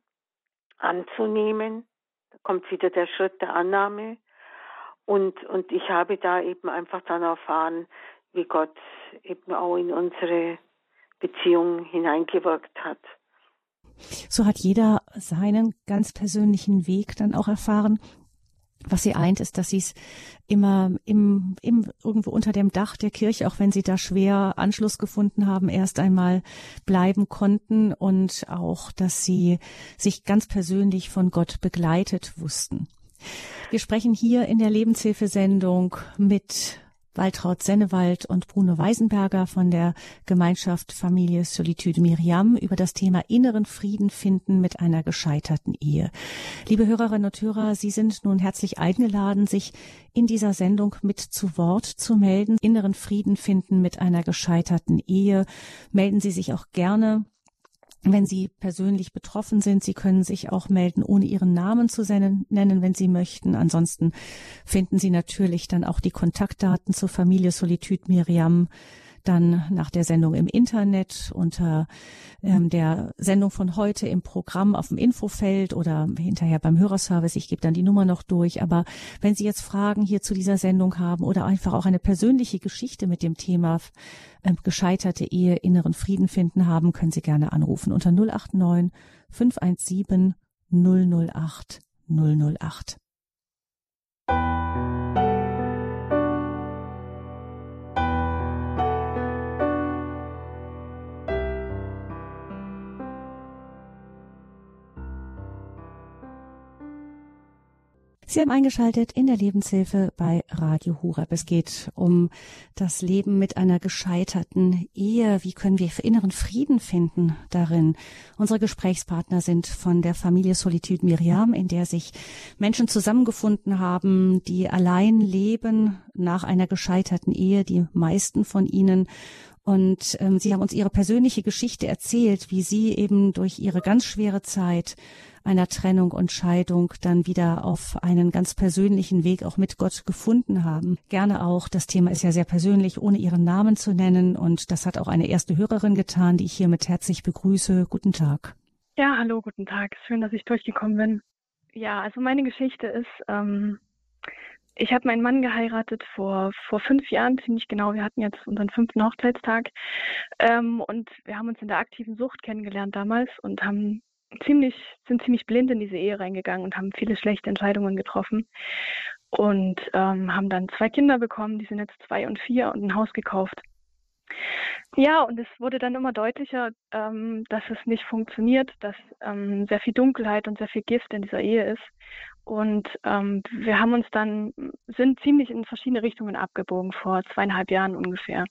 anzunehmen. Da kommt wieder der Schritt der Annahme. Und, und ich habe da eben einfach dann erfahren, wie Gott eben auch in unsere Beziehung hineingewirkt hat.
So hat jeder seinen ganz persönlichen Weg dann auch erfahren. Was sie eint, ist, dass sie es immer im, im, irgendwo unter dem Dach der Kirche, auch wenn sie da schwer Anschluss gefunden haben, erst einmal bleiben konnten und auch, dass sie sich ganz persönlich von Gott begleitet wussten. Wir sprechen hier in der Lebenshilfesendung mit Waltraud Sennewald und Bruno Weisenberger von der Gemeinschaft Familie Solitude Miriam über das Thema inneren Frieden finden mit einer gescheiterten Ehe. Liebe Hörerinnen und Hörer, Sie sind nun herzlich eingeladen, sich in dieser Sendung mit zu Wort zu melden. Inneren Frieden finden mit einer gescheiterten Ehe. Melden Sie sich auch gerne, wenn Sie persönlich betroffen sind. Sie können sich auch melden, ohne Ihren Namen zu nennen, wenn Sie möchten. Ansonsten finden Sie natürlich dann auch die Kontaktdaten zur Familie Solitude Miriam dann nach der Sendung im Internet unter ähm, der Sendung von heute im Programm auf dem Infofeld oder hinterher beim Hörerservice. Ich gebe dann die Nummer noch durch. Aber wenn Sie jetzt Fragen hier zu dieser Sendung haben oder einfach auch eine persönliche Geschichte mit dem Thema äh, gescheiterte Ehe, inneren Frieden finden haben, können Sie gerne anrufen unter null acht neun fünf eins sieben null null acht null null acht. Sie haben eingeschaltet in der Lebenshilfe bei Radio Horeb. Es geht um das Leben mit einer gescheiterten Ehe. Wie können wir inneren Frieden finden darin? Unsere Gesprächspartner sind von der Familie Solitude Miriam, in der sich Menschen zusammengefunden haben, die allein leben nach einer gescheiterten Ehe, die meisten von ihnen. Und ähm, sie haben uns ihre persönliche Geschichte erzählt, wie sie eben durch ihre ganz schwere Zeit einer Trennung und Scheidung dann wieder auf einen ganz persönlichen Weg auch mit Gott gefunden haben. Gerne auch, das Thema ist ja sehr persönlich, ohne ihren Namen zu nennen. Und das hat auch eine erste Hörerin getan, die ich hiermit herzlich begrüße. Guten Tag.
Ja, hallo, guten Tag. Schön, dass ich durchgekommen bin. Ja, also meine Geschichte ist, ähm, ich habe meinen Mann geheiratet vor, vor fünf Jahren, ziemlich genau. Wir hatten jetzt unseren fünften Hochzeitstag. Ähm, und wir haben uns in der aktiven Sucht kennengelernt damals und haben ziemlich, sind ziemlich blind in diese Ehe reingegangen und haben viele schlechte Entscheidungen getroffen und ähm, haben dann zwei Kinder bekommen, die sind jetzt zwei und vier und ein Haus gekauft. Ja, und es wurde dann immer deutlicher, ähm, dass es nicht funktioniert, dass ähm, sehr viel Dunkelheit und sehr viel Gift in dieser Ehe ist. Und ähm, wir haben uns dann, sind ziemlich in verschiedene Richtungen abgebogen, vor zweieinhalb Jahren ungefähr.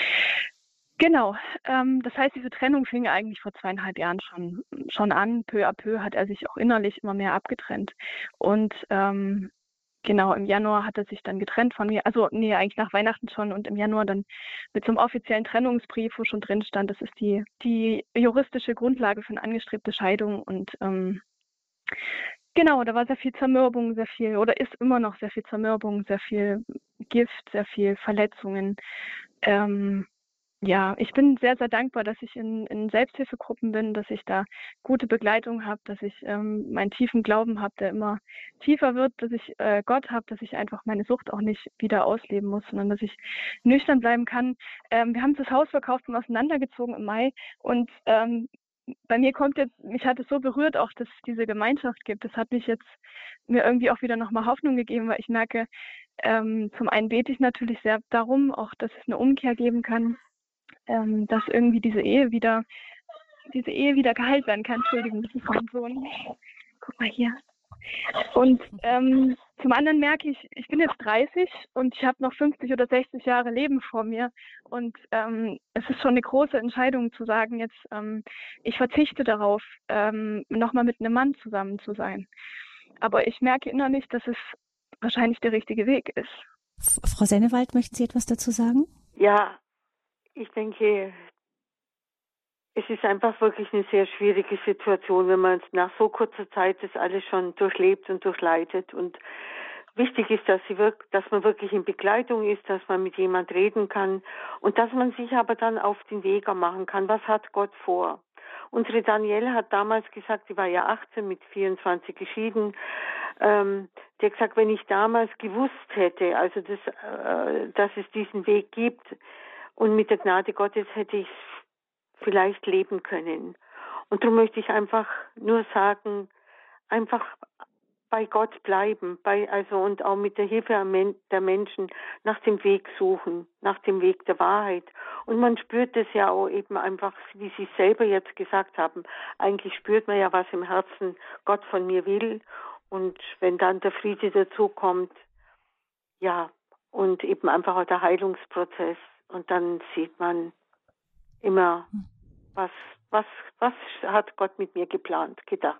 Genau, ähm, das heißt, diese Trennung fing eigentlich vor zweieinhalb Jahren schon, schon an. Peu à peu hat er sich auch innerlich immer mehr abgetrennt. Und ähm, genau, im Januar hat er sich dann getrennt von mir. Also, nee, eigentlich nach Weihnachten schon. Und im Januar dann mit so einem offiziellen Trennungsbrief, wo schon drin stand, das ist die, die juristische Grundlage für eine angestrebte Scheidung. Und ähm, genau, da war sehr viel Zermürbung, sehr viel, oder ist immer noch sehr viel Zermürbung, sehr viel Gift, sehr viel Verletzungen. Ähm, Ja, ich bin sehr, sehr dankbar, dass ich in, in Selbsthilfegruppen bin, dass ich da gute Begleitung habe, dass ich ähm, meinen tiefen Glauben habe, der immer tiefer wird, dass ich äh, Gott habe, dass ich einfach meine Sucht auch nicht wieder ausleben muss, sondern dass ich nüchtern bleiben kann. Ähm, wir haben das Haus verkauft und auseinandergezogen im Mai und ähm, bei mir kommt jetzt, mich hat es so berührt auch, dass es diese Gemeinschaft gibt. Das hat mich jetzt mir irgendwie auch wieder nochmal Hoffnung gegeben, weil ich merke, ähm, zum einen bete ich natürlich sehr darum, auch dass es eine Umkehr geben kann. Ähm, dass irgendwie diese Ehe wieder, diese Ehe wieder geheilt werden kann. Entschuldigung, das ist mein Sohn. Guck mal hier. Und ähm, zum anderen merke ich, ich bin jetzt dreißig und ich habe noch fünfzig oder sechzig Jahre Leben vor mir. Und ähm, es ist schon eine große Entscheidung zu sagen, jetzt ähm, ich verzichte darauf, ähm, nochmal mit einem Mann zusammen zu sein. Aber ich merke innerlich, dass es wahrscheinlich der richtige Weg ist.
Frau Sennewald, möchten Sie etwas dazu sagen?
Ja, ich denke, es ist einfach wirklich eine sehr schwierige Situation, wenn man nach so kurzer Zeit das alles schon durchlebt und durchleidet. Und wichtig ist, dass, sie wirk- dass man wirklich in Begleitung ist, dass man mit jemand reden kann und dass man sich aber dann auf den Weg machen kann. Was hat Gott vor? Unsere Danielle hat damals gesagt, sie war ja achtzehn, mit vierundzwanzig geschieden. Ähm, die hat gesagt, wenn ich damals gewusst hätte, also das, äh, dass es diesen Weg gibt, und mit der Gnade Gottes hätte ich vielleicht leben können. Und darum möchte ich einfach nur sagen, einfach bei Gott bleiben, bei, also und auch mit der Hilfe der Menschen nach dem Weg suchen, nach dem Weg der Wahrheit. Und man spürt es ja auch eben einfach, wie Sie selber jetzt gesagt haben, eigentlich spürt man ja, was im Herzen Gott von mir will. Und wenn dann der Friede dazu kommt, ja, und eben einfach auch der Heilungsprozess, und dann sieht man immer, was, was, was hat Gott mit mir geplant, gedacht.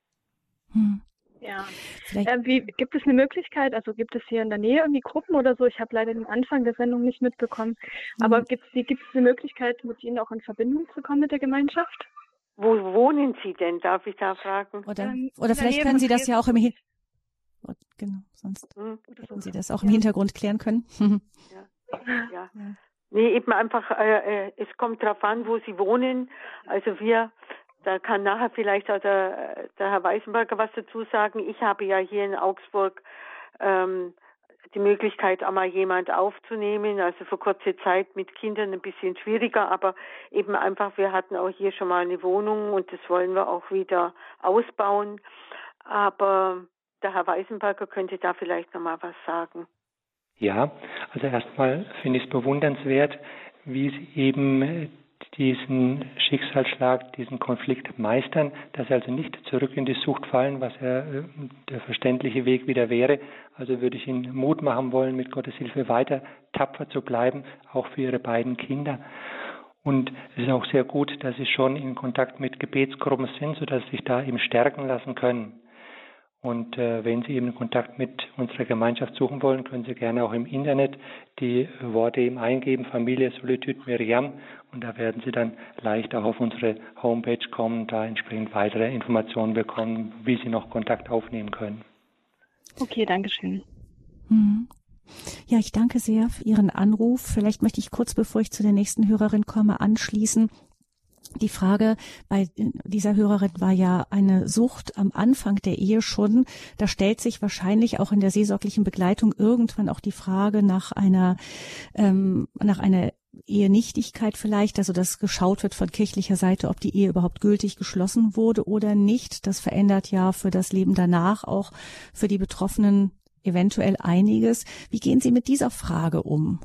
Hm. Ja. Äh, wie, gibt es eine Möglichkeit, also gibt es hier in der Nähe irgendwie Gruppen oder so? Ich habe leider den Anfang der Sendung nicht mitbekommen. Aber gibt es gibt es eine Möglichkeit, mit Ihnen auch in Verbindung zu kommen mit der Gemeinschaft?
Wo wohnen Sie denn, darf ich da fragen?
Oder,
Ähm,
oder vielleicht können Sie das ja auch im Hin genau, sonst
hm?
hätten Sie das auch im Hintergrund klären können.
ja. ja. ja. Nee, eben einfach, äh, es kommt darauf an, wo Sie wohnen. Also wir, da kann nachher vielleicht auch der, der Herr Weißenberger was dazu sagen. Ich habe ja hier in Augsburg ähm, die Möglichkeit, einmal jemand aufzunehmen, also für kurze Zeit mit Kindern ein bisschen schwieriger, aber eben einfach, wir hatten auch hier schon mal eine Wohnung und das wollen wir auch wieder ausbauen. Aber der Herr Weißenberger könnte da vielleicht nochmal was sagen.
Ja, also erstmal finde ich es bewundernswert, wie Sie eben diesen Schicksalsschlag, diesen Konflikt meistern, dass Sie also nicht zurück in die Sucht fallen, was ja der verständliche Weg wieder wäre. Also würde ich Ihnen Mut machen wollen, mit Gottes Hilfe weiter tapfer zu bleiben, auch für Ihre beiden Kinder. Und es ist auch sehr gut, dass Sie schon in Kontakt mit Gebetsgruppen sind, sodass Sie sich da eben stärken lassen können. Und äh, wenn Sie eben Kontakt mit unserer Gemeinschaft suchen wollen, können Sie gerne auch im Internet die Worte eben eingeben, Familie Solitude Miriam, und da werden Sie dann leicht auch auf unsere Homepage kommen, da entsprechend weitere Informationen bekommen, wie Sie noch Kontakt aufnehmen können.
Okay, danke schön.
Hm. Ja, ich danke sehr für Ihren Anruf. Vielleicht möchte ich kurz, bevor ich zu der nächsten Hörerin komme, anschließen. Die Frage bei dieser Hörerin war ja eine Sucht am Anfang der Ehe schon. Da stellt sich wahrscheinlich auch in der seelsorglichen Begleitung irgendwann auch die Frage nach einer, ähm, nach einer Ehenichtigkeit vielleicht, also dass geschaut wird von kirchlicher Seite, ob die Ehe überhaupt gültig geschlossen wurde oder nicht. Das verändert ja für das Leben danach auch für die Betroffenen eventuell einiges. Wie gehen Sie mit dieser Frage um?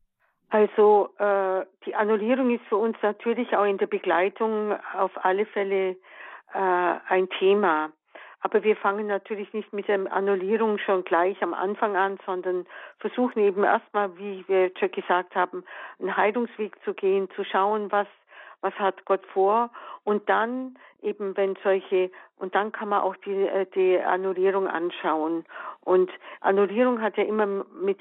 Also äh, die Annullierung ist für uns natürlich auch in der Begleitung auf alle Fälle äh, ein Thema. Aber wir fangen natürlich nicht mit der Annullierung schon gleich am Anfang an, sondern versuchen eben erstmal, wie wir schon gesagt haben, einen Heilungsweg zu gehen, zu schauen, was was hat Gott vor, und dann eben, wenn solche, und dann kann man auch die die Annullierung anschauen. Und Annullierung hat ja immer mit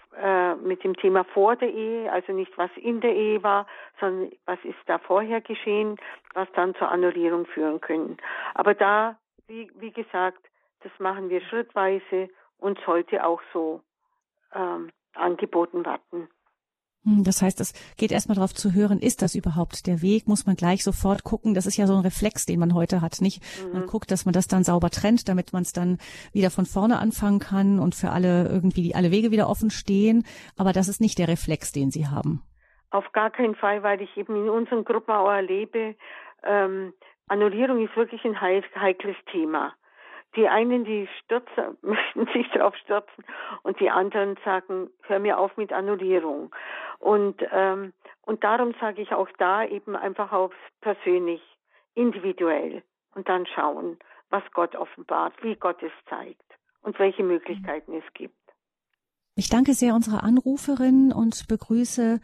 mit dem Thema vor der Ehe, also nicht was in der Ehe war, sondern was ist da vorher geschehen, was dann zur Annullierung führen können. Aber da, wie, wie gesagt, das machen wir schrittweise und sollte auch so ähm, angeboten werden.
Das heißt, es geht erstmal darauf zu hören, ist das überhaupt der Weg? Muss man gleich sofort gucken? Das ist ja so ein Reflex, den man heute hat, nicht? Mhm. Man guckt, dass man das dann sauber trennt, damit man es dann wieder von vorne anfangen kann und für alle irgendwie alle Wege wieder offen stehen. Aber das ist nicht der Reflex, den Sie haben.
Auf gar keinen Fall, weil ich eben in unseren Gruppen auch erlebe, ähm, Annullierung ist wirklich ein heikles Thema. Die einen, die stürzen, möchten sich darauf stürzen, und die anderen sagen, hör mir auf mit Annullierung. Und ähm, und darum sage ich auch da eben einfach auf persönlich, individuell, und dann schauen, was Gott offenbart, wie Gott es zeigt und welche Möglichkeiten es gibt.
Ich danke sehr unserer Anruferin und begrüße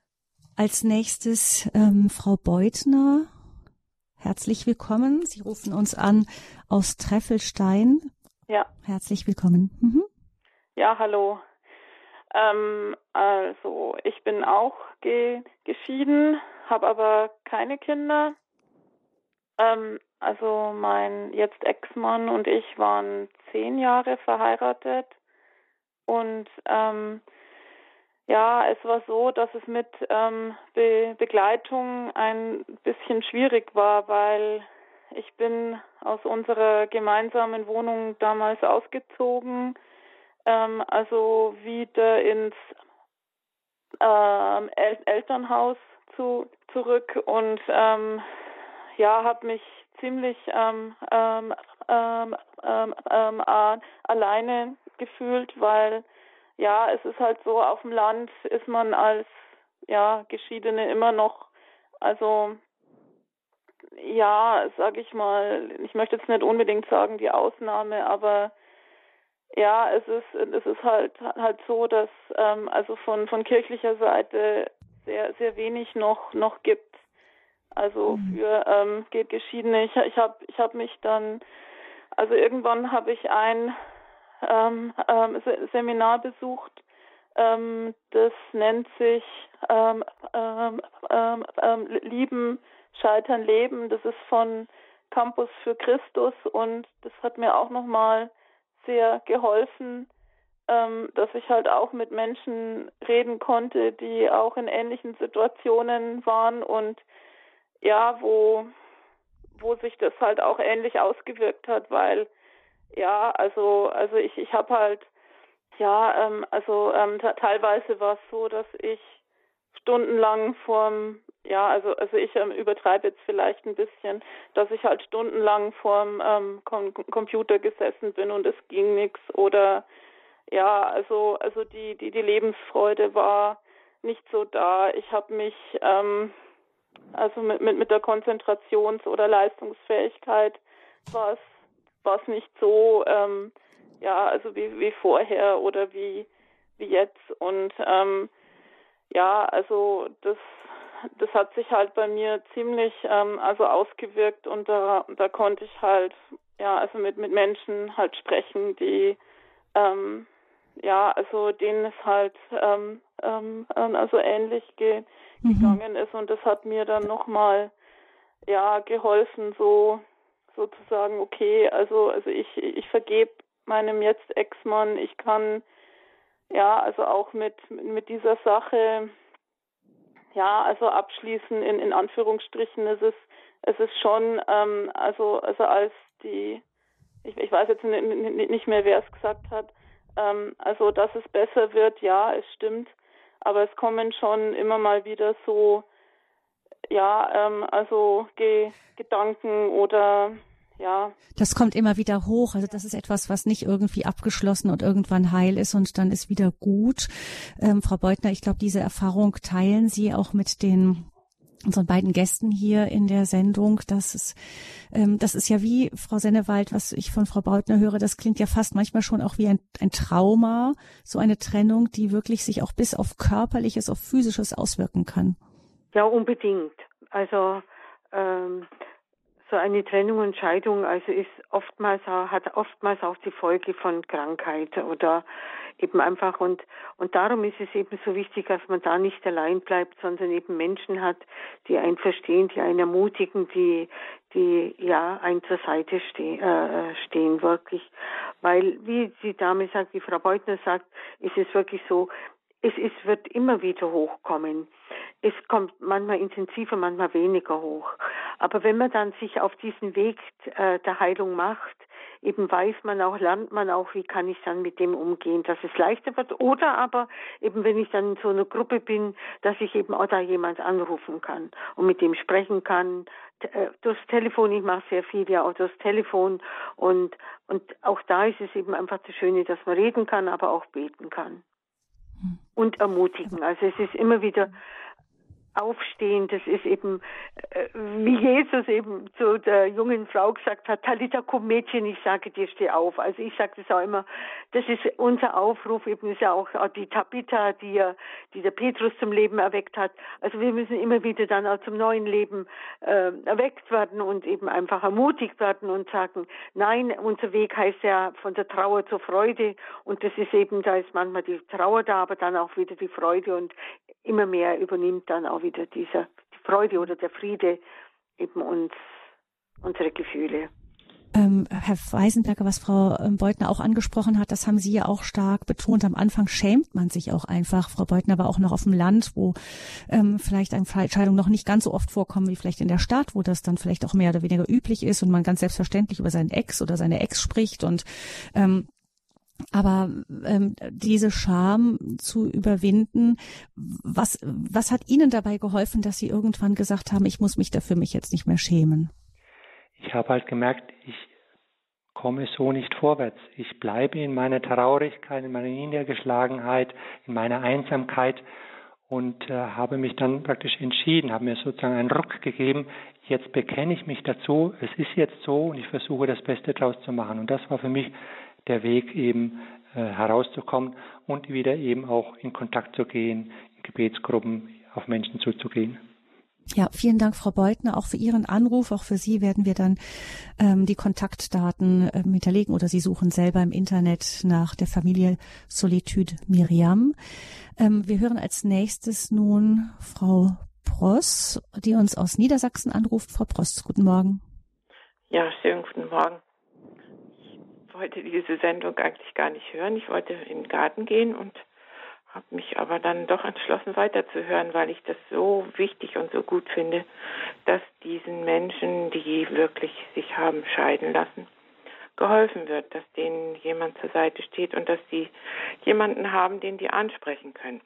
als nächstes ähm, Frau Beutner. Herzlich willkommen. Sie rufen uns an aus Treffelstein.
Ja.
Herzlich willkommen. Mhm.
Ja, hallo. Ähm, also ich bin auch ge- geschieden, habe aber keine Kinder. Ähm, also mein jetzt Ex-Mann und ich waren zehn Jahre verheiratet. Und ähm, ja, es war so, dass es mit ähm, Be- Begleitung ein bisschen schwierig war, weil ich bin aus unserer gemeinsamen Wohnung damals ausgezogen, ähm, also wieder ins ähm, El- Elternhaus zu, zurück und ähm, ja, habe mich ziemlich ähm, ähm, ähm, ähm, ähm, äh, alleine gefühlt, weil ja, es ist halt so, auf dem Land ist man als ja Geschiedene immer noch, also ja, sag ich mal, ich möchte jetzt nicht unbedingt sagen die Ausnahme, aber ja, es ist es ist halt halt so, dass ähm, also von von kirchlicher Seite sehr sehr wenig noch noch gibt. Also für ähm, Geschiedene. Ich ich habe ich habe mich dann, also irgendwann habe ich ein ähm, ähm, Seminar besucht. Ähm, das nennt sich ähm, ähm, ähm, ähm, Lieben, Scheitern, Leben. Das ist von Campus für Christus und das hat mir auch nochmal sehr geholfen, ähm, dass ich halt auch mit Menschen reden konnte, die auch in ähnlichen Situationen waren und ja, wo wo sich das halt auch ähnlich ausgewirkt hat, weil ja, also also ich ich habe halt ja, ähm, also ähm, t- teilweise war es so, dass ich stundenlang vorm ja, also also ich ähm, übertreibe jetzt vielleicht ein bisschen, dass ich halt stundenlang vorm ähm, Com- Computer gesessen bin und es ging nichts oder ja, also also die die die Lebensfreude war nicht so da. Ich habe mich ähm, also mit mit mit der Konzentrations- oder Leistungsfähigkeit war es war es nicht so ähm, ja, also wie wie vorher oder wie wie jetzt und ähm, ja, also das das hat sich halt bei mir ziemlich ähm, also ausgewirkt und da da konnte ich halt ja also mit mit Menschen halt sprechen, die ähm, ja also denen es halt ähm, ähm, also ähnlich ge- mhm. gegangen ist und das hat mir dann nochmal ja geholfen, so sozusagen okay, also also ich ich vergebe meinem jetzt Ex-Mann, ich kann ja also auch mit mit dieser Sache ja, also abschließen in, in Anführungsstrichen, es ist es ist schon ähm, also also als die ich, ich weiß jetzt nicht mehr, wer es gesagt hat, ähm, also dass es besser wird, ja, es stimmt, aber es kommen schon immer mal wieder so ja ähm, also Ge- Gedanken oder ja.
Das kommt immer wieder hoch. Also das ist etwas, was nicht irgendwie abgeschlossen und irgendwann heil ist und dann ist wieder gut. Ähm, Frau Beutner, ich glaube, diese Erfahrung teilen Sie auch mit den unseren beiden Gästen hier in der Sendung. Das ist, ähm, das ist ja wie, Frau Sennewald, was ich von Frau Beutner höre, das klingt ja fast manchmal schon auch wie ein, ein Trauma, so eine Trennung, die wirklich sich auch bis auf Körperliches, auf Physisches auswirken kann.
Ja, unbedingt. Also ähm, so eine Trennung und Scheidung, also ist oftmals auch, hat oftmals auch die Folge von Krankheit oder eben einfach und und darum ist es eben so wichtig, dass man da nicht allein bleibt, sondern eben Menschen hat, die einen verstehen, die einen ermutigen, die die ja einen zur Seite stehen, äh, stehen wirklich, weil wie die Dame sagt, wie Frau Beutner sagt, ist es wirklich so. Es ist, wird immer wieder hochkommen. Es kommt manchmal intensiver, manchmal weniger hoch. Aber wenn man dann sich auf diesen Weg äh, der Heilung macht, eben weiß man auch, lernt man auch, wie kann ich dann mit dem umgehen, dass es leichter wird. Oder aber eben, wenn ich dann in so einer Gruppe bin, dass ich eben auch da jemand anrufen kann und mit dem sprechen kann. Äh, durchs Telefon, ich mache sehr viel ja auch durchs Telefon. Und, und auch da ist es eben einfach das Schöne, dass man reden kann, aber auch beten kann. Und ermutigen. Also es ist immer wieder aufstehen, das ist eben, äh, wie Jesus eben zu der jungen Frau gesagt hat, Talita kum, Mädchen, ich sage dir, steh auf. Also ich sage das auch immer, das ist unser Aufruf, eben ist ja auch, auch die Tabitha, die ja, die der Petrus zum Leben erweckt hat. Also wir müssen immer wieder dann auch zum neuen Leben äh, erweckt werden und eben einfach ermutigt werden und sagen, nein, unser Weg heißt ja von der Trauer zur Freude und das ist eben, da ist manchmal die Trauer da, aber dann auch wieder die Freude und immer mehr übernimmt dann auch wieder dieser die Freude oder der Friede eben uns, unsere Gefühle.
Ähm, Herr Weisenberger, was Frau Beutner auch angesprochen hat, das haben Sie ja auch stark betont. Am Anfang schämt man sich auch einfach. Frau Beutner war auch noch auf dem Land, wo ähm, vielleicht eine Scheidung noch nicht ganz so oft vorkommen wie vielleicht in der Stadt, wo das dann vielleicht auch mehr oder weniger üblich ist und man ganz selbstverständlich über seinen Ex oder seine Ex spricht und ähm, aber ähm, diese Scham zu überwinden, was was hat Ihnen dabei geholfen, dass Sie irgendwann gesagt haben, ich muss mich dafür mich jetzt nicht mehr schämen?
Ich habe halt gemerkt, ich komme so nicht vorwärts. Ich bleibe in meiner Traurigkeit, in meiner Niedergeschlagenheit, in meiner Einsamkeit und äh, habe mich dann praktisch entschieden, habe mir sozusagen einen Ruck gegeben. Jetzt bekenne ich mich dazu, es ist jetzt so und ich versuche das Beste draus zu machen. Und das war für mich der Weg, eben äh, herauszukommen und wieder eben auch in Kontakt zu gehen, in Gebetsgruppen auf Menschen zuzugehen.
Ja, vielen Dank, Frau Beutner, auch für Ihren Anruf. Auch für Sie werden wir dann ähm, die Kontaktdaten ähm, hinterlegen oder Sie suchen selber im Internet nach der Familie Solitude Miriam. Ähm, wir hören als nächstes nun Frau Pross, die uns aus Niedersachsen anruft. Frau Pross, guten Morgen.
Ja, schönen guten Morgen. Ich wollte diese Sendung eigentlich gar nicht hören. Ich wollte in den Garten gehen und habe mich aber dann doch entschlossen, weiterzuhören, weil ich das so wichtig und so gut finde, dass diesen Menschen, die wirklich sich haben scheiden lassen, geholfen wird, dass denen jemand zur Seite steht und dass sie jemanden haben, den die ansprechen können.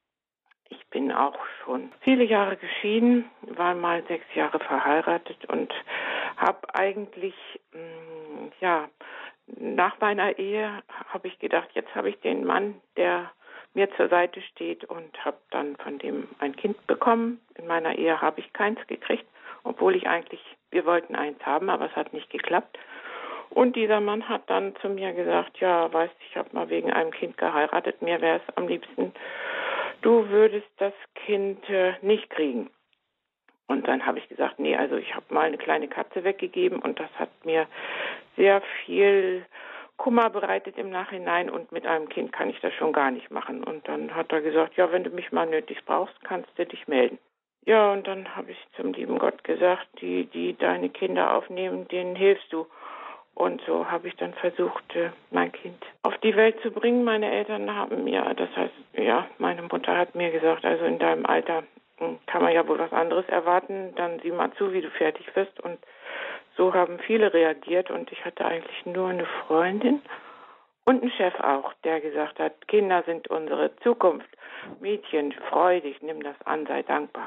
Ich bin auch schon viele Jahre geschieden, war mal sechs Jahre verheiratet und habe eigentlich, mh, ja, nach meiner Ehe habe ich gedacht, jetzt habe ich den Mann, der mir zur Seite steht und habe dann von dem ein Kind bekommen. In meiner Ehe habe ich keins gekriegt, obwohl ich eigentlich, wir wollten eins haben, aber es hat nicht geklappt. Und dieser Mann hat dann zu mir gesagt, ja, weißt du, ich habe mal wegen einem Kind geheiratet, mir wäre es am liebsten, du würdest das Kind äh, nicht kriegen. Und dann habe ich gesagt, nee, also ich habe mal eine kleine Katze weggegeben und das hat mir sehr viel Kummer bereitet im Nachhinein und mit einem Kind kann ich das schon gar nicht machen. Und dann hat er gesagt, ja, wenn du mich mal nötig brauchst, kannst du dich melden. Ja, und dann habe ich zum lieben Gott gesagt, die, die deine Kinder aufnehmen, denen hilfst du. Und so habe ich dann versucht, mein Kind auf die Welt zu bringen. Meine Eltern haben mir, das heißt, ja, meine Mutter hat mir gesagt, also in deinem Alter kann man ja wohl was anderes erwarten, dann sieh mal zu, wie du fertig wirst. Und so haben viele reagiert und ich hatte eigentlich nur eine Freundin und einen Chef auch, der gesagt hat, Kinder sind unsere Zukunft. Mädchen, freu dich, nimm das an, sei dankbar.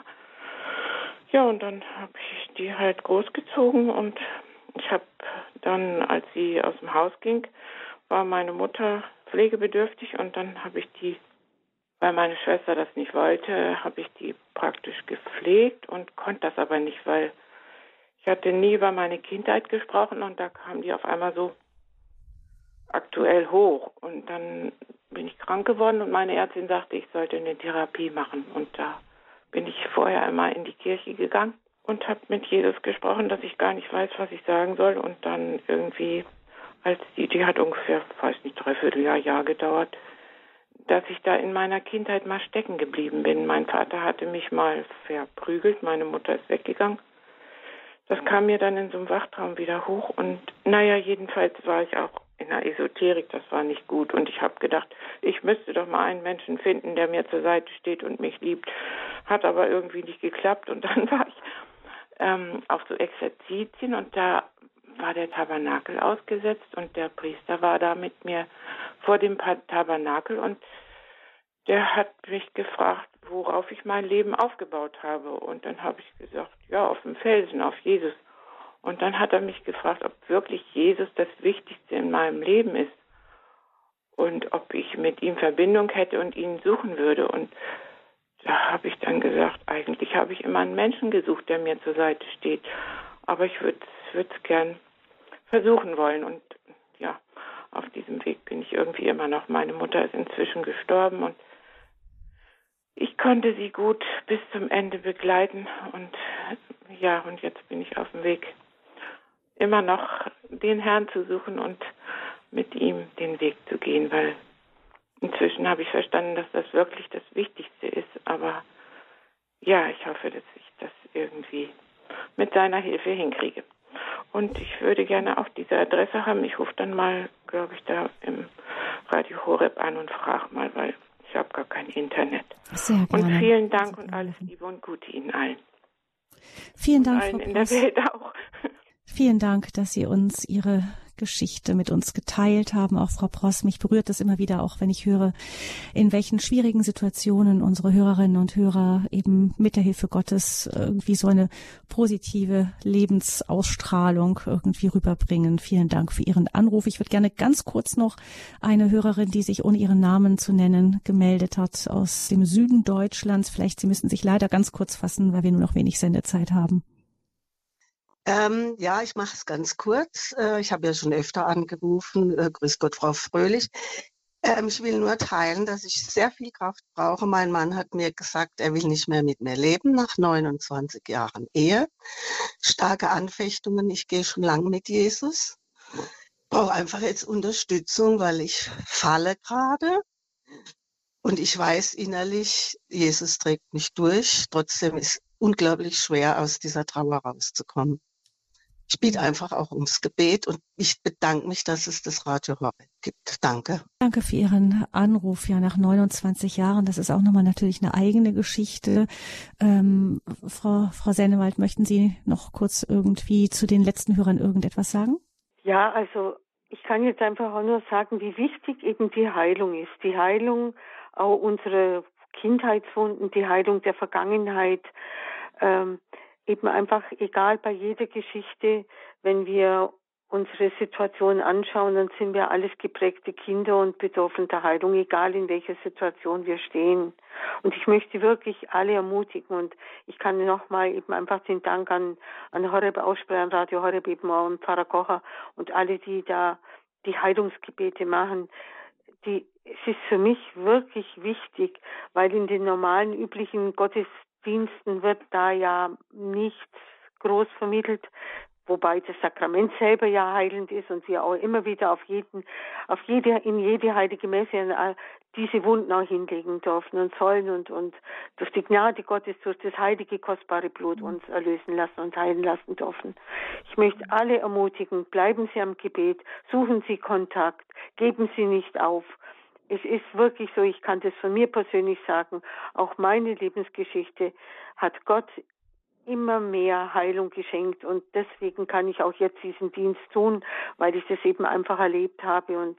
Ja, und dann habe ich die halt großgezogen und ich habe dann, als sie aus dem Haus ging, war meine Mutter pflegebedürftig und dann habe ich die, weil meine Schwester das nicht wollte, habe ich die praktisch gepflegt und konnte das aber nicht, weil ich hatte nie über meine Kindheit gesprochen und da kam die auf einmal so aktuell hoch. Und dann bin ich krank geworden und meine Ärztin sagte, ich sollte eine Therapie machen. Und da bin ich vorher einmal in die Kirche gegangen und habe mit Jesus gesprochen, dass ich gar nicht weiß, was ich sagen soll. Und dann irgendwie, als die, die hat ungefähr, weiß nicht, dreiviertel Jahr, Jahr gedauert, dass ich da in meiner Kindheit mal stecken geblieben bin. Mein Vater hatte mich mal verprügelt, meine Mutter ist weggegangen. Das kam mir dann in so einem Wachtraum wieder hoch und naja, jedenfalls war ich auch in der Esoterik, das war nicht gut und ich habe gedacht, ich müsste doch mal einen Menschen finden, der mir zur Seite steht und mich liebt. Hat aber irgendwie nicht geklappt und dann war ich ähm, auf so Exerzitien und da war der Tabernakel ausgesetzt und der Priester war da mit mir vor dem Tabernakel und der hat mich gefragt, worauf ich mein Leben aufgebaut habe. Und dann habe ich gesagt, ja, auf dem Felsen, auf Jesus. Und dann hat er mich gefragt, ob wirklich Jesus das Wichtigste in meinem Leben ist. Und ob ich mit ihm Verbindung hätte und ihn suchen würde. Und da habe ich dann gesagt, eigentlich habe ich immer einen Menschen gesucht, der mir zur Seite steht. Aber ich würde es gern versuchen wollen. Und ja, auf diesem Weg bin ich irgendwie immer noch. Meine Mutter ist inzwischen gestorben und ich konnte sie gut bis zum Ende begleiten und ja, und jetzt bin ich auf dem Weg, immer noch den Herrn zu suchen und mit ihm den Weg zu gehen, weil inzwischen habe ich verstanden, dass das wirklich das Wichtigste ist, aber ja, ich hoffe, dass ich das irgendwie mit seiner Hilfe hinkriege. Und ich würde gerne auch diese Adresse haben. Ich rufe dann mal, glaube ich, da im Radio Horeb an und frage mal, weil ich habe gar kein Internet.
Sehr gerne.
Und vielen Dank und alles Liebe und Gute Ihnen allen.
Vielen Dank,
und allen
Frau
in der Welt auch.
Vielen Dank, dass Sie uns Ihre Geschichte mit uns geteilt haben. Auch Frau Pross, mich berührt das immer wieder, auch wenn ich höre, in welchen schwierigen Situationen unsere Hörerinnen und Hörer eben mit der Hilfe Gottes irgendwie so eine positive Lebensausstrahlung irgendwie rüberbringen. Vielen Dank für Ihren Anruf. Ich würde gerne ganz kurz noch eine Hörerin, die sich ohne ihren Namen zu nennen gemeldet hat, aus dem Süden Deutschlands. Vielleicht Sie müssen sich leider ganz kurz fassen, weil wir nur noch wenig Sendezeit haben.
Ähm, ja, ich mache es ganz kurz. Äh, ich habe ja schon öfter angerufen. Äh, grüß Gott, Frau Fröhlich. Ähm, ich will nur teilen, dass ich sehr viel Kraft brauche. Mein Mann hat mir gesagt, er will nicht mehr mit mir leben nach neunundzwanzig Jahren Ehe. Starke Anfechtungen. Ich gehe schon lange mit Jesus. Brauche einfach jetzt Unterstützung, weil ich falle gerade. Und ich weiß innerlich, Jesus trägt mich durch. Trotzdem ist es unglaublich schwer, aus dieser Trauer rauszukommen. Ich biete einfach auch ums Gebet und ich bedanke mich, dass es das Radio Horeb gibt. Danke.
Danke für Ihren Anruf. Ja, nach neunundzwanzig Jahren, das ist auch nochmal natürlich eine eigene Geschichte. Ähm, Frau, Frau Sennewald, möchten Sie noch kurz irgendwie zu den letzten Hörern irgendetwas sagen?
Ja, also ich kann jetzt einfach auch nur sagen, wie wichtig eben die Heilung ist. Die Heilung auch unserer Kindheitswunden, die Heilung der Vergangenheit. Ähm, eben einfach egal bei jeder Geschichte, wenn wir unsere Situation anschauen, dann sind wir alles geprägte Kinder und bedürfen der Heilung, egal in welcher Situation wir stehen. Und ich möchte wirklich alle ermutigen und ich kann nochmal eben einfach den Dank an, an Horeb aussprechen, an Radio Horeb eben auch und Pfarrer Kocher und alle, die da die Heilungsgebete machen. Die, es ist für mich wirklich wichtig, weil in den normalen, üblichen Gottesdiensten wird da ja nichts groß vermittelt, wobei das Sakrament selber ja heilend ist und wir auch immer wieder auf jeden, auf jede, in jede heilige Messe diese Wunden auch hinlegen dürfen und sollen und, und durch die Gnade Gottes, durch das heilige, kostbare Blut uns erlösen lassen und heilen lassen dürfen. Ich möchte alle ermutigen, bleiben Sie am Gebet, suchen Sie Kontakt, geben Sie nicht auf. Es ist wirklich so, ich kann das von mir persönlich sagen, auch meine Lebensgeschichte hat Gott immer mehr Heilung geschenkt und deswegen kann ich auch jetzt diesen Dienst tun, weil ich das eben einfach erlebt habe. Und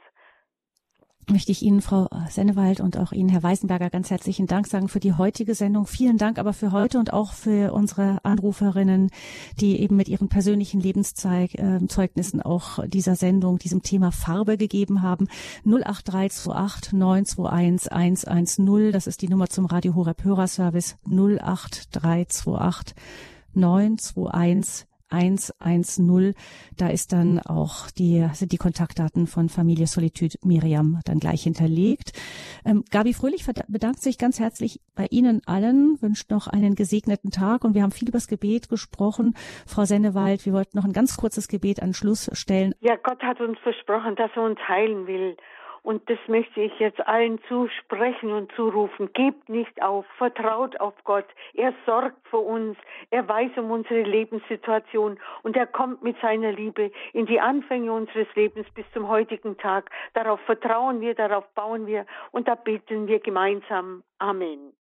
möchte ich Ihnen, Frau Sennewald, und auch Ihnen, Herr Weißenberger, ganz herzlichen Dank sagen für die heutige Sendung. Vielen Dank aber für heute und auch für unsere Anruferinnen, die eben mit ihren persönlichen Lebenszeugnissen auch dieser Sendung, diesem Thema Farbe gegeben haben. null acht drei zwei acht neun zwei eins eins eins null, das ist die Nummer zum Radio Horeb Hörerservice, null acht drei zwei acht neun zwei eins eins eins null. Da ist dann auch die, sind die Kontaktdaten von Familie Solitude Miriam dann gleich hinterlegt. Ähm, Gabi Fröhlich bedankt sich ganz herzlich bei Ihnen allen, wünscht noch einen gesegneten Tag und wir haben viel über das Gebet gesprochen. Frau Sennewald, wir wollten noch ein ganz kurzes Gebet an Schluss stellen.
Ja, Gott hat uns versprochen, dass er uns heilen will. Und das möchte ich jetzt allen zusprechen und zurufen. Gebt nicht auf, vertraut auf Gott. Er sorgt für uns. Er weiß um unsere Lebenssituation und er kommt mit seiner Liebe in die Anfänge unseres Lebens bis zum heutigen Tag. Darauf vertrauen wir, darauf bauen wir und da beten wir gemeinsam. Amen.